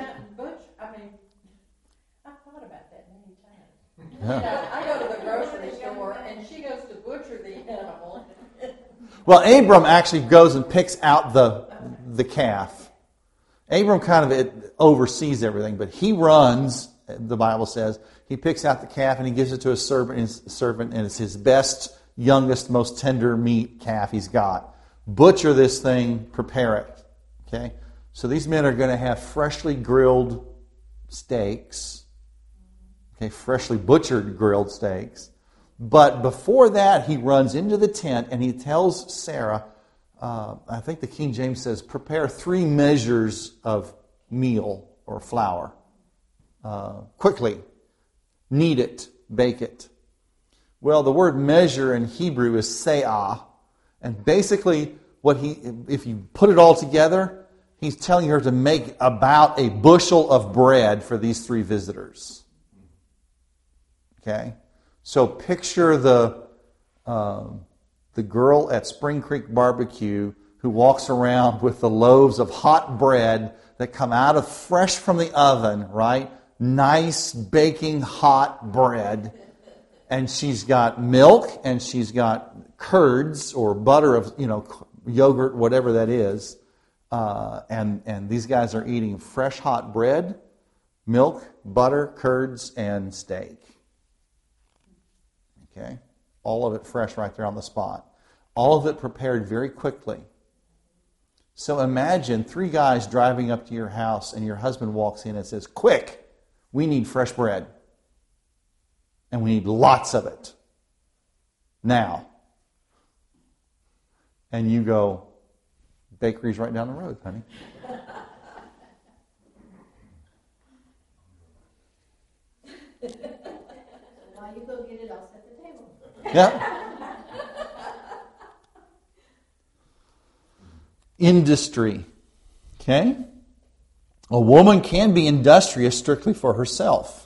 Speaker 3: thought about that many times.
Speaker 1: Yeah.
Speaker 3: I go to the grocery store and she goes to butcher the animal.
Speaker 1: Well, Abram actually goes and picks out the calf. Abram kind of oversees everything, but he runs, the Bible says, he picks out the calf and he gives it to his servant, and it's his best, youngest, most tender meat calf he's got. Butcher this thing, prepare it. Okay? So these men are going to have freshly grilled steaks. Okay, freshly butchered grilled steaks. But before that, he runs into the tent and he tells Sarah, I think the King James says, prepare 3 measures of meal or flour. Quickly. Knead it. Bake it. Well, the word measure in Hebrew is se'ah. And basically, if you put it all together, he's telling her to make about a bushel of bread for these 3 visitors. Okay? So picture the girl at Spring Creek Barbecue who walks around with the loaves of hot bread that come out of fresh from the oven, right? Nice baking hot bread. And she's got milk and she's got curds or butter of, yogurt, whatever that is. And these guys are eating fresh hot bread, milk, butter, curds, and steak. Okay? All of it fresh right there on the spot. All of it prepared very quickly. So imagine 3 guys driving up to your house and your husband walks in and says, quick, we need fresh bread. And we need lots of it. Now. And you go, bakery's right down the road, honey.
Speaker 4: While you go get it, I'll set the table.
Speaker 1: Yeah. Industry. Okay? A woman can be industrious strictly for herself.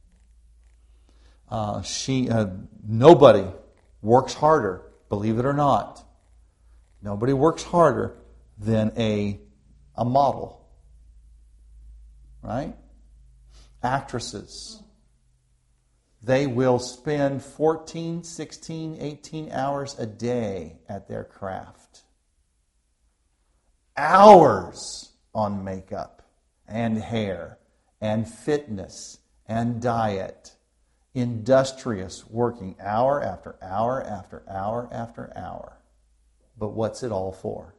Speaker 1: Nobody works harder, believe it or not. Nobody works harder than a model. Right? Actresses. They will spend 14, 16, 18 hours a day at their craft. Hours on makeup and hair and fitness and diet. Industrious, working hour after hour after hour after hour. But what's it all for?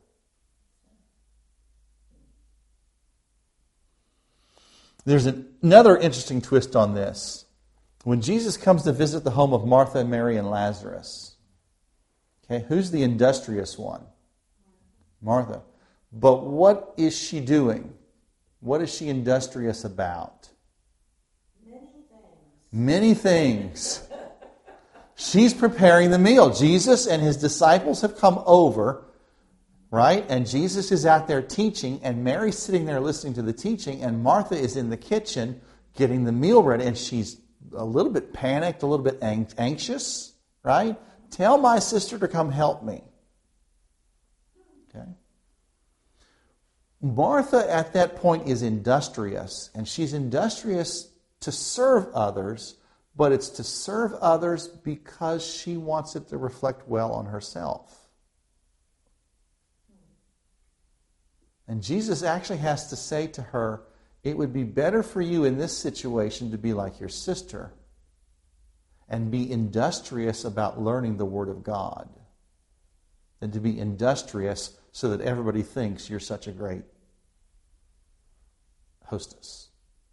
Speaker 1: There's another interesting twist on this. When Jesus comes to visit the home of Martha, Mary, and Lazarus, Okay, who's the industrious one? Martha. But what is she doing? What is she industrious about? Many things. She's preparing the meal. Jesus and his disciples have come over, right? And Jesus is out there teaching, and Mary's sitting there listening to the teaching, and Martha is in the kitchen getting the meal ready, and she's a little bit panicked, a little bit anxious, right? Tell my sister to come help me. Okay. Martha at that point is industrious, and she's industrious to serve others, but it's to serve others because she wants it to reflect well on herself. And Jesus actually has to say to her, it would be better for you in this situation to be like your sister and be industrious about learning the Word of God than to be industrious so that everybody thinks you're such a great hostess.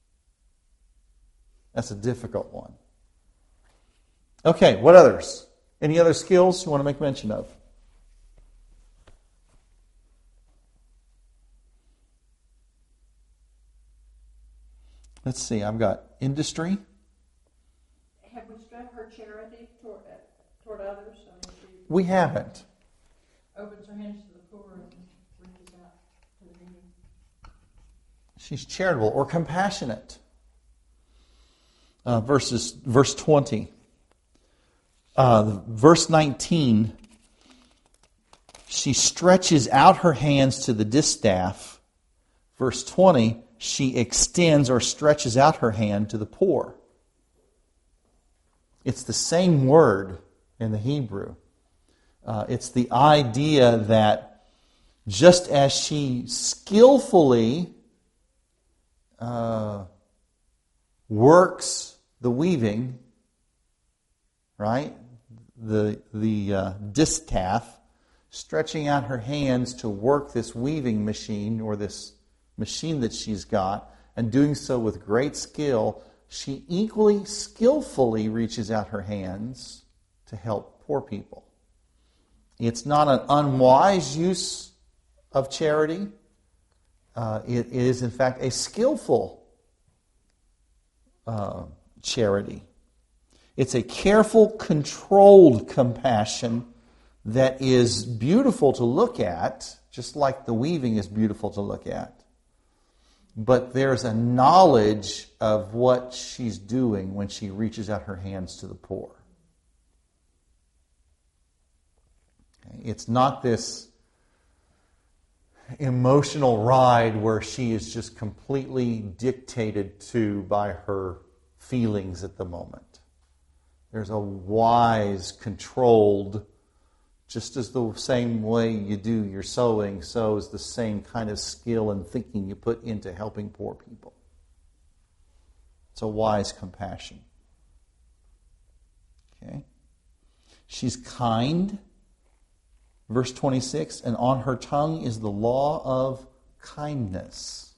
Speaker 1: That's a difficult one. Okay, what others? Any other skills you want to make mention of? Let's see, I've got industry.
Speaker 3: Have we struck her charity toward others? I mean, she
Speaker 1: We haven't.
Speaker 3: opens her hands to the poor and reaches out to the needy.
Speaker 1: She's charitable or compassionate. Verse 20. Verse 19, she stretches out her hands to the distaff. Verse 20, she extends or stretches out her hand to the poor. It's the same word in the Hebrew. It's the idea that just as she skillfully works the weaving, right? The distaff, stretching out her hands to work this weaving machine or this machine that she's got, and doing so with great skill, she equally skillfully reaches out her hands to help poor people. It's not an unwise use of charity. It is, in fact, a skillful charity. It's a careful, controlled compassion that is beautiful to look at, just like the weaving is beautiful to look at. But there's a knowledge of what she's doing when she reaches out her hands to the poor. It's not this emotional ride where she is just completely dictated to by her feelings at the moment. There's a wise, controlled, just as the same way you do your sewing, so is the same kind of skill and thinking you put into helping poor people. It's a wise compassion. Okay? She's kind. Verse 26, and on her tongue is the law of kindness.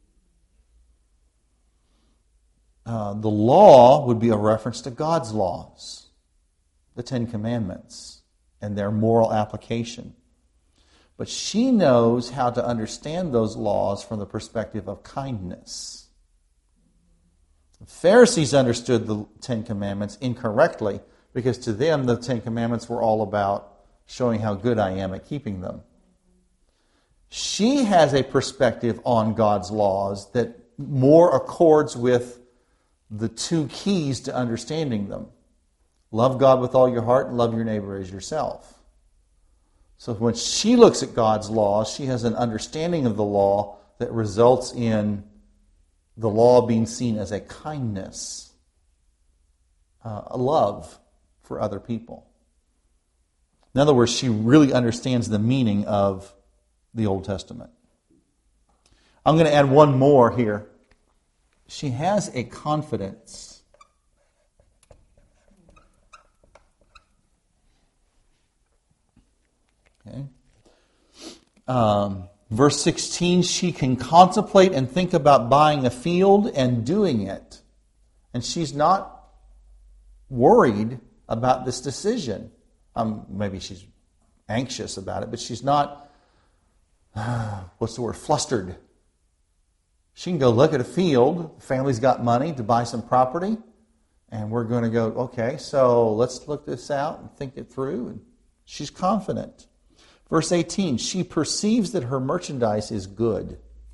Speaker 1: The law would be a reference to God's laws, the Ten Commandments, and their moral application. But she knows how to understand those laws from the perspective of kindness. The Pharisees understood the Ten Commandments incorrectly because to them the Ten Commandments were all about showing how good I am at keeping them. She has a perspective on God's laws that more accords with the two keys to understanding them. Love God with all your heart and love your neighbor as yourself. So when she looks at God's laws, she has an understanding of the law that results in the law being seen as a kindness, a love for other people. In other words, she really understands the meaning of the Old Testament. I'm going to add one more here. She has a confidence. Okay. Verse 16, she can contemplate and think about buying a field and doing it. And she's not worried about this decision. Maybe she's anxious about it, but she's not, flustered. She can go look at a field. The family's got money to buy some property. And we're going to go, okay, so let's look this out and think it through. And she's confident. Verse 18, she perceives that her merchandise is good.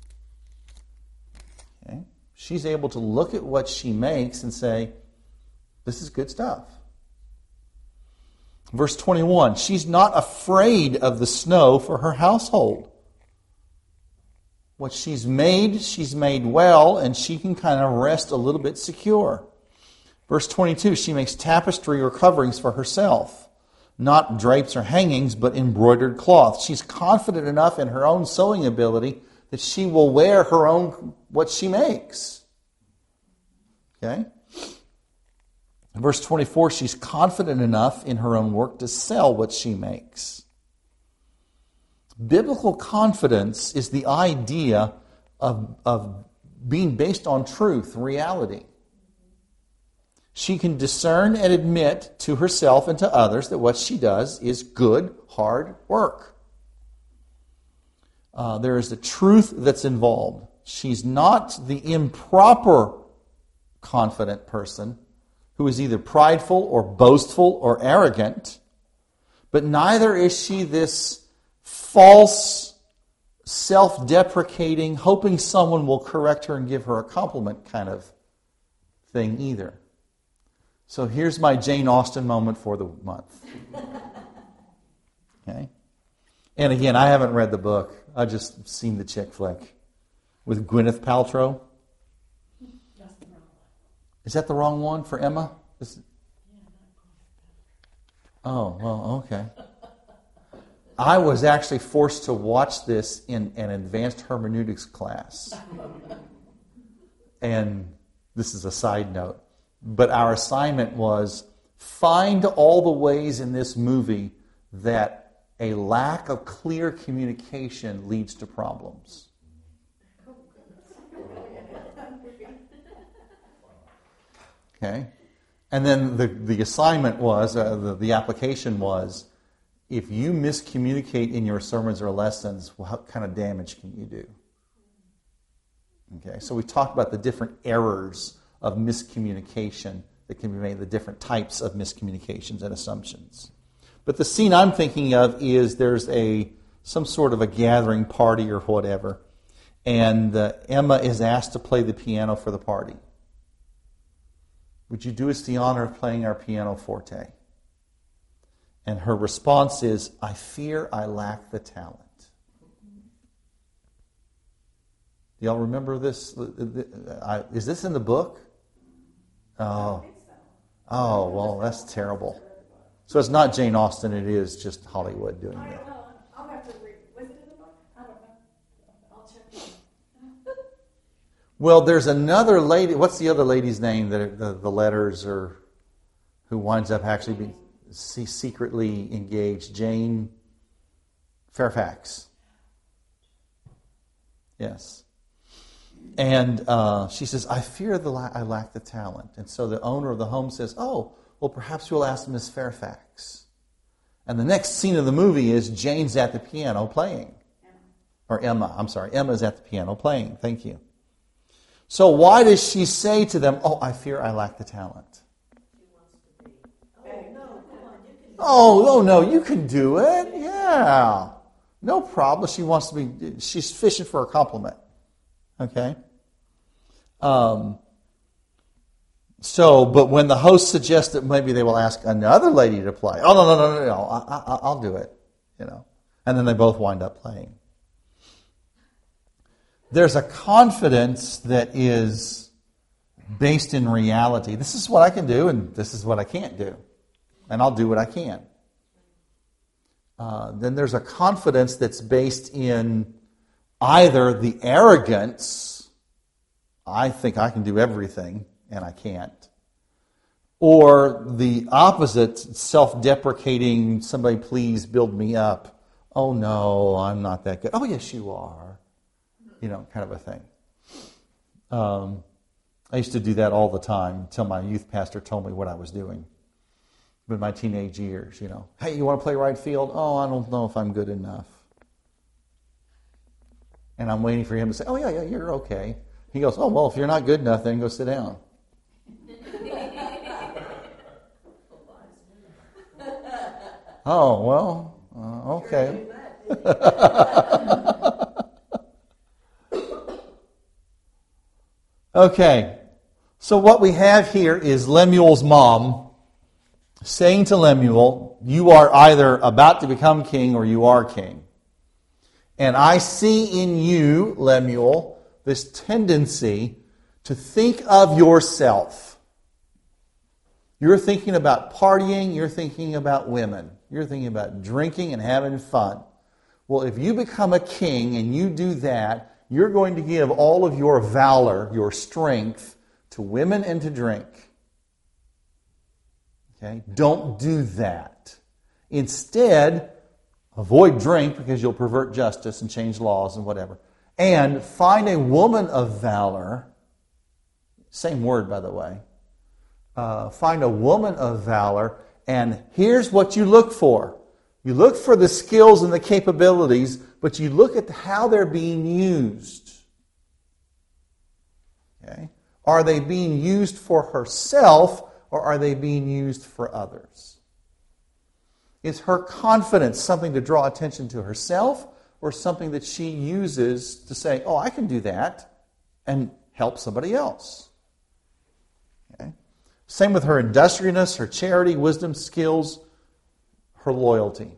Speaker 1: Okay? She's able to look at what she makes and say, this is good stuff. Verse 21, she's not afraid of the snow for her household. What she's made well, and she can kind of rest a little bit secure. Verse 22, she makes tapestry or coverings for herself. Not drapes or hangings, but embroidered cloth. She's confident enough in her own sewing ability that she will wear what she makes. Okay? Verse 24, she's confident enough in her own work to sell what she makes. Biblical confidence is the idea of being based on truth, reality. She can discern and admit to herself and to others that what she does is good, hard work. There is the truth that's involved. She's not the improper confident person who is either prideful or boastful or arrogant, but neither is she this false, self-deprecating, hoping someone will correct her and give her a compliment kind of thing either. So here's my Jane Austen moment for the month. Okay? And again, I haven't read the book. I've just seen the chick flick with Gwyneth Paltrow. Is that the wrong one for Emma? Oh, well, okay. I was actually forced to watch this in an advanced hermeneutics class. And this is a side note. But our assignment was find all the ways in this movie that a lack of clear communication leads to problems. Okay? And then the assignment was, the application was, if you miscommunicate in your sermons or lessons, well, what kind of damage can you do? Okay, so we talked about the different errors of miscommunication that can be made, the different types of miscommunications and assumptions. But the scene I'm thinking of is there's some sort of a gathering party or whatever, and Emma is asked to play the piano for the party. Would you do us the honor of playing our pianoforte? And her response is, I fear I lack the talent. Do y'all remember this? Is this in the book? Oh, well, that's terrible. So it's not Jane Austen, it is just Hollywood doing it.
Speaker 2: I'll have to read. Was it in the book? I don't know. I'll check.
Speaker 1: Well, there's another lady. What's the other lady's name that the letters are, who winds up actually being secretly engaged? Jane Fairfax. Yes. And she says, I fear I lack the talent. And so the owner of the home says, oh, well, perhaps we'll ask Miss Fairfax. And the next scene of the movie is Jane's at the piano playing. Or Emma, I'm sorry. Emma's at the piano playing. Thank you. So why does she say to them, oh, I fear I lack the talent? Oh, no, you can do it. Yeah. No problem. She's fishing for a compliment. Okay? But when the host suggests that maybe they will ask another lady to play, oh, no, I'll do it. And then they both wind up playing. There's a confidence that is based in reality. This is what I can do, and this is what I can't do. And I'll do what I can. Then there's a confidence that's based in either the arrogance, I think I can do everything, and I can't, or the opposite, self-deprecating, somebody please build me up. Oh no, I'm not that good. Oh yes, you are. Kind of a thing. I used to do that all the time until my youth pastor told me what I was doing. in my teenage years, Hey, you want to play right field? Oh, I don't know if I'm good enough. And I'm waiting for him to say, oh, yeah, you're okay. He goes, oh, well, if you're not good enough, then go sit down. Oh, well, okay. Okay, so what we have here is Lemuel's mom saying to Lemuel, you are either about to become king or you are king. And I see in you, Lemuel, this tendency to think of yourself. You're thinking about partying, you're thinking about women, you're thinking about drinking and having fun. Well, if you become a king and you do that, you're going to give all of your valor, your strength, to women and to drink. Okay? Don't do that. Instead, avoid drink because you'll pervert justice and change laws and whatever. And find a woman of valor. Same word, by the way. Find a woman of valor, and here's what you look for. You look for the skills and the capabilities, but you look at how they're being used. Okay? Are they being used for herself, or are they being used for others? Is her confidence something to draw attention to herself, or something that she uses to say, oh, I can do that, and help somebody else? Okay? Same with her industriousness, her charity, wisdom, skills, her loyalty.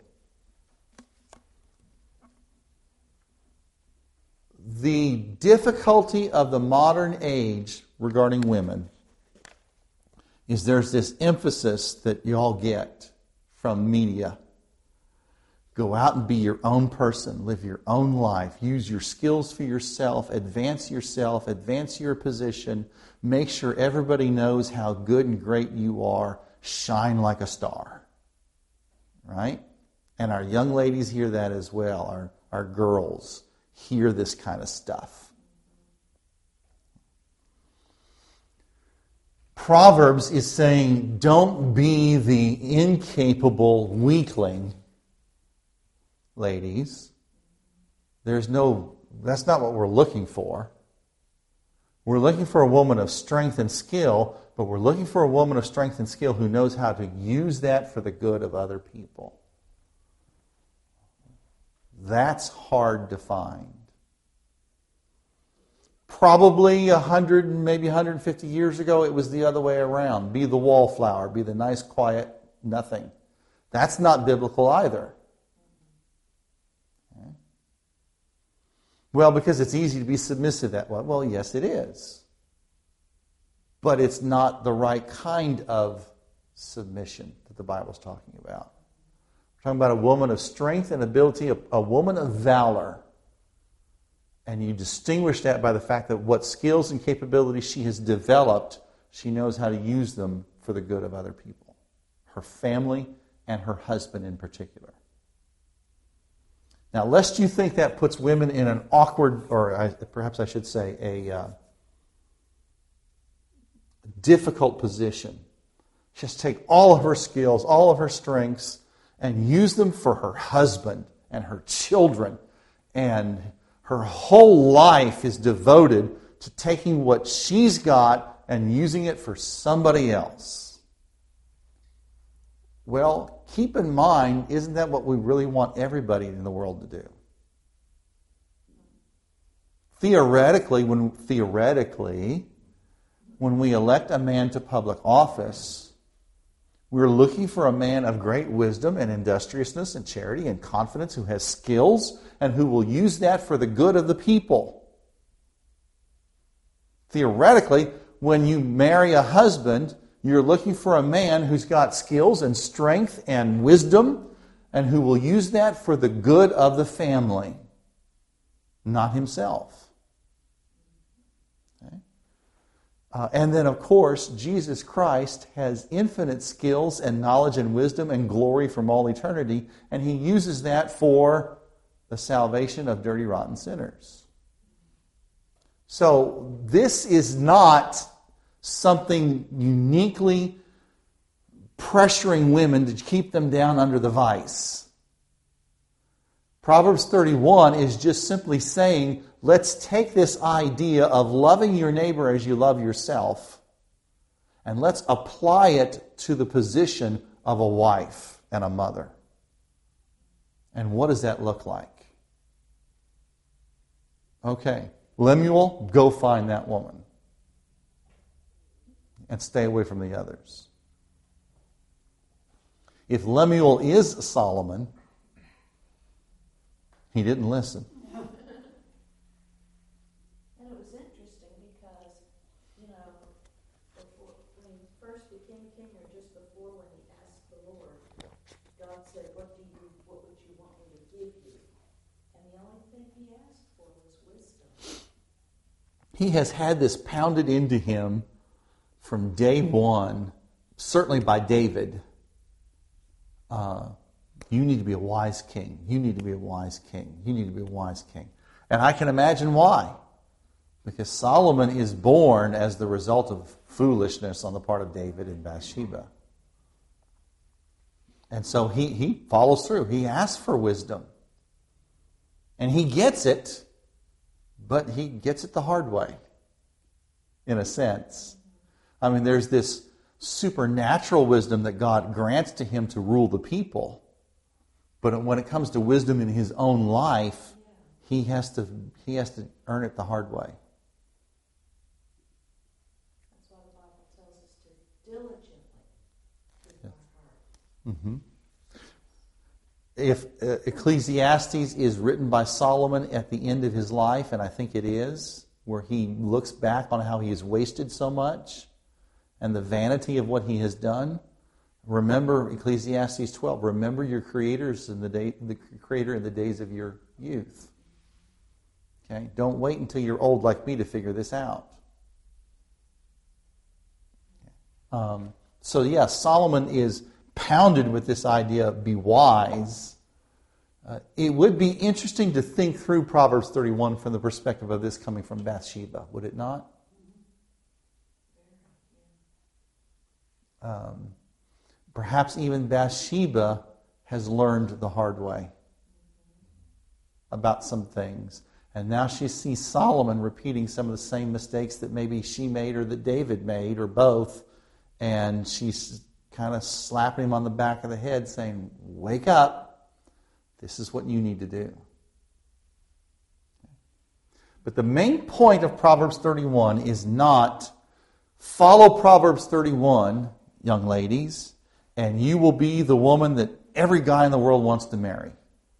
Speaker 1: The difficulty of the modern age regarding women is there's this emphasis that you all get from media. Go out and be your own person. Live your own life. Use your skills for yourself. Advance your position. Make sure everybody knows how good and great you are. Shine like a star. Right? And our young ladies hear that as well. Our girls hear this kind of stuff. Proverbs is saying, don't be the incapable weakling, ladies. That's not what we're looking for. We're looking for a woman of strength and skill, but we're looking for a woman of strength and skill who knows how to use that for the good of other people. That's hard to find. Probably 100, maybe 150 years ago, it was the other way around. Be the wallflower, be the nice, quiet nothing. That's not biblical either. Okay. Well, because it's easy to be submissive that way. Well, yes, it is. But it's not the right kind of submission that the Bible's talking about. We're talking about a woman of strength and ability, a woman of valor. And you distinguish that by the fact that what skills and capabilities she has developed, she knows how to use them for the good of other people. Her family and her husband in particular. Now, lest you think that puts women in an awkward, or perhaps I should say a difficult position. Just take all of her skills, all of her strengths, and use them for her husband and her children. And her whole life is devoted to taking what she's got and using it for somebody else. Well, keep in mind, isn't that what we really want everybody in the world to do? Theoretically, when we elect a man to public office, we're looking for a man of great wisdom and industriousness and charity and confidence who has skills and who will use that for the good of the people. Theoretically, when you marry a husband, you're looking for a man who's got skills and strength and wisdom and who will use that for the good of the family, not himself. And then, of course, Jesus Christ has infinite skills and knowledge and wisdom and glory from all eternity, and He uses that for the salvation of dirty, rotten sinners. So this is not something uniquely pressuring women to keep them down under the vice. Proverbs 31 is just simply saying, let's take this idea of loving your neighbor as you love yourself, and let's apply it to the position of a wife and a mother. And what does that look like? Okay, Lemuel, go find that woman. And stay away from the others. If Lemuel is Solomon, he didn't listen.
Speaker 4: And it was interesting because, before, when he first became king, or just before when he asked the Lord, God said, what would you want me to give you? And the only thing he asked for was wisdom.
Speaker 1: He has had this pounded into him from day one, certainly by David. You need to be a wise king. You need to be a wise king. You need to be a wise king. And I can imagine why. Because Solomon is born as the result of foolishness on the part of David and Bathsheba. And so he follows through. He asks for wisdom. And he gets it, but he gets it the hard way, in a sense. I mean, there's this supernatural wisdom that God grants to him to rule the people. But when it comes to wisdom in his own life, he has to earn it the hard way.
Speaker 4: That's why the Bible tells us to diligently keep our heart.
Speaker 1: Mm-hmm. If Ecclesiastes is written by Solomon at the end of his life, and I think it is, where he looks back on how he has wasted so much and the vanity of what he has done, remember Ecclesiastes 12. Remember your creators in the Creator in the days of your youth. Okay, don't wait until you're old like me to figure this out. Solomon is pounded with this idea of be wise. It would be interesting to think through Proverbs 31 from the perspective of this coming from Bathsheba, would it not? Perhaps even Bathsheba has learned the hard way about some things. And now she sees Solomon repeating some of the same mistakes that maybe she made or that David made, or both. And she's kind of slapping him on the back of the head saying, wake up. This is what you need to do. But the main point of Proverbs 31 is not follow Proverbs 31, young ladies, and you will be the woman that every guy in the world wants to marry.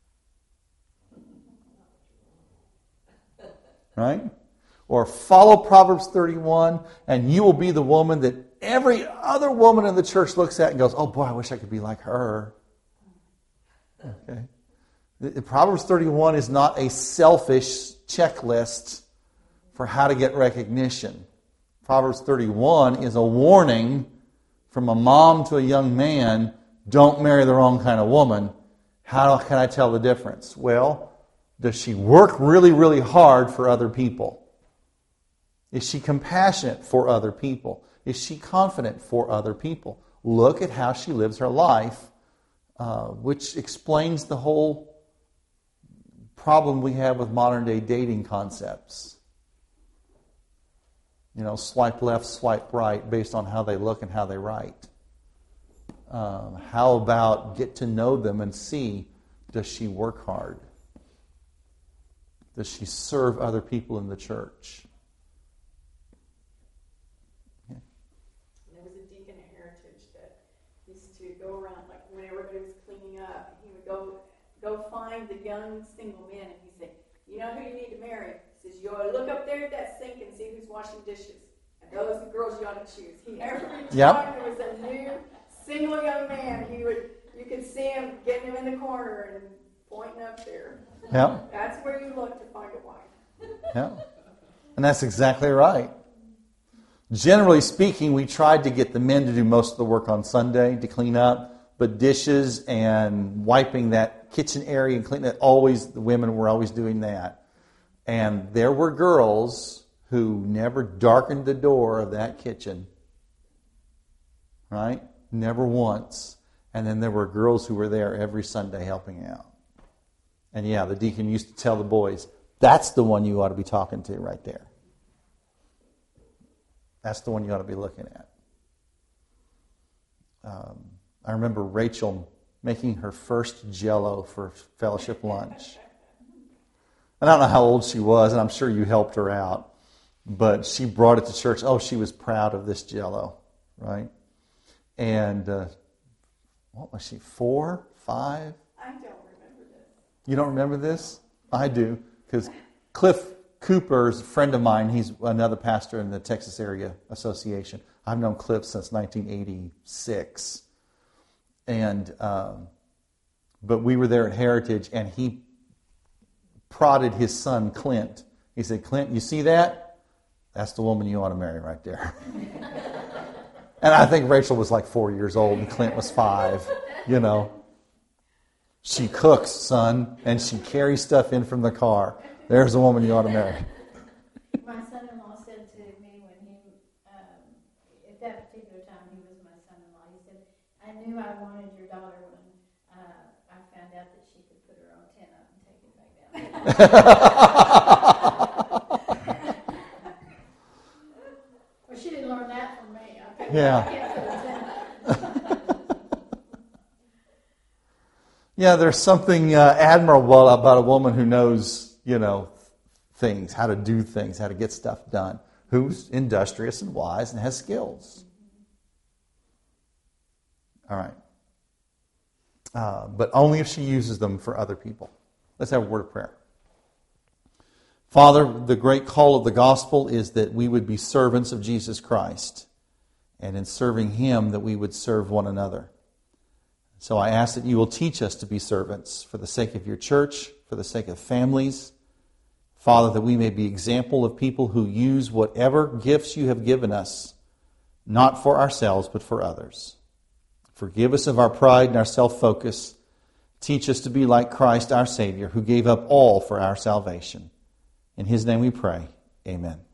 Speaker 1: Right? Or follow Proverbs 31, and you will be the woman that every other woman in the church looks at and goes, oh boy, I wish I could be like her. Okay. Proverbs 31 is not a selfish checklist for how to get recognition. Proverbs 31 is a warning from a mom to a young man, don't marry the wrong kind of woman. How can I tell the difference? Well, does she work really, really hard for other people? Is she compassionate for other people? Is she confident for other people? Look at how she lives her life, which explains the whole problem we have with modern day dating concepts. Swipe left, swipe right based on how they look and how they write. How about get to know them and see, does she work hard? Does she serve other people in the church?
Speaker 2: There was a deacon at Heritage that used to go around, like when everybody was cleaning up, he would go find the young single men, and he'd say, you know who you need to marry? He says, you ought to look up there at that sink and see who's washing dishes. And those are the girls you ought to choose. Every time there was a new single young man, you could see him getting him in the corner and pointing up there.
Speaker 1: Yep.
Speaker 2: That's where you look to find a wife.
Speaker 1: Yeah. And that's exactly right. Generally speaking, we tried to get the men to do most of the work on Sunday to clean up, but dishes and wiping that kitchen area and cleaning it, the women were always doing that. And there were girls who never darkened the door of that kitchen. Right? Never once. And then there were girls who were there every Sunday helping out. And yeah, the deacon used to tell the boys, that's the one you ought to be talking to right there. That's the one you ought to be looking at. I remember Rachel making her first Jell-O for fellowship lunch. And I don't know how old she was, and I'm sure you helped her out. But she brought it to church. Oh, she was proud of this Jell-O, right? And what was she, 4, 5?
Speaker 2: I don't remember this.
Speaker 1: You don't remember this? I do, because Cliff Cooper is a friend of mine. He's another pastor in the Texas Area Association. I've known Cliff since 1986. And but we were there at Heritage, and he prodded his son, Clint. He said, Clint, you see that? That's the woman you ought to marry right there. And I think Rachel was like 4 years old, and Clint was 5, you know. She cooks, son, and she carries stuff in from the car. There's the woman you ought to marry.
Speaker 5: My son-in-law said to me when he, at that particular time he was my son-in-law, he said, I knew I wanted your daughter when I found out that she could put her own tent up and take it back down. Well, she didn't learn that from me.
Speaker 1: Yeah. Yeah, there's something admirable about a woman who knows, you know, things, how to do things, how to get stuff done, who's industrious and wise and has skills. All right. But only if she uses them for other people. Let's have a word of prayer. Father, the great call of the gospel is that we would be servants of Jesus Christ. And in serving Him, that we would serve one another. So I ask that you will teach us to be servants for the sake of your church, for the sake of families. Father, that we may be example of people who use whatever gifts you have given us, not for ourselves, but for others. Forgive us of our pride and our self-focus. Teach us to be like Christ our Savior, who gave up all for our salvation. In His name we pray. Amen.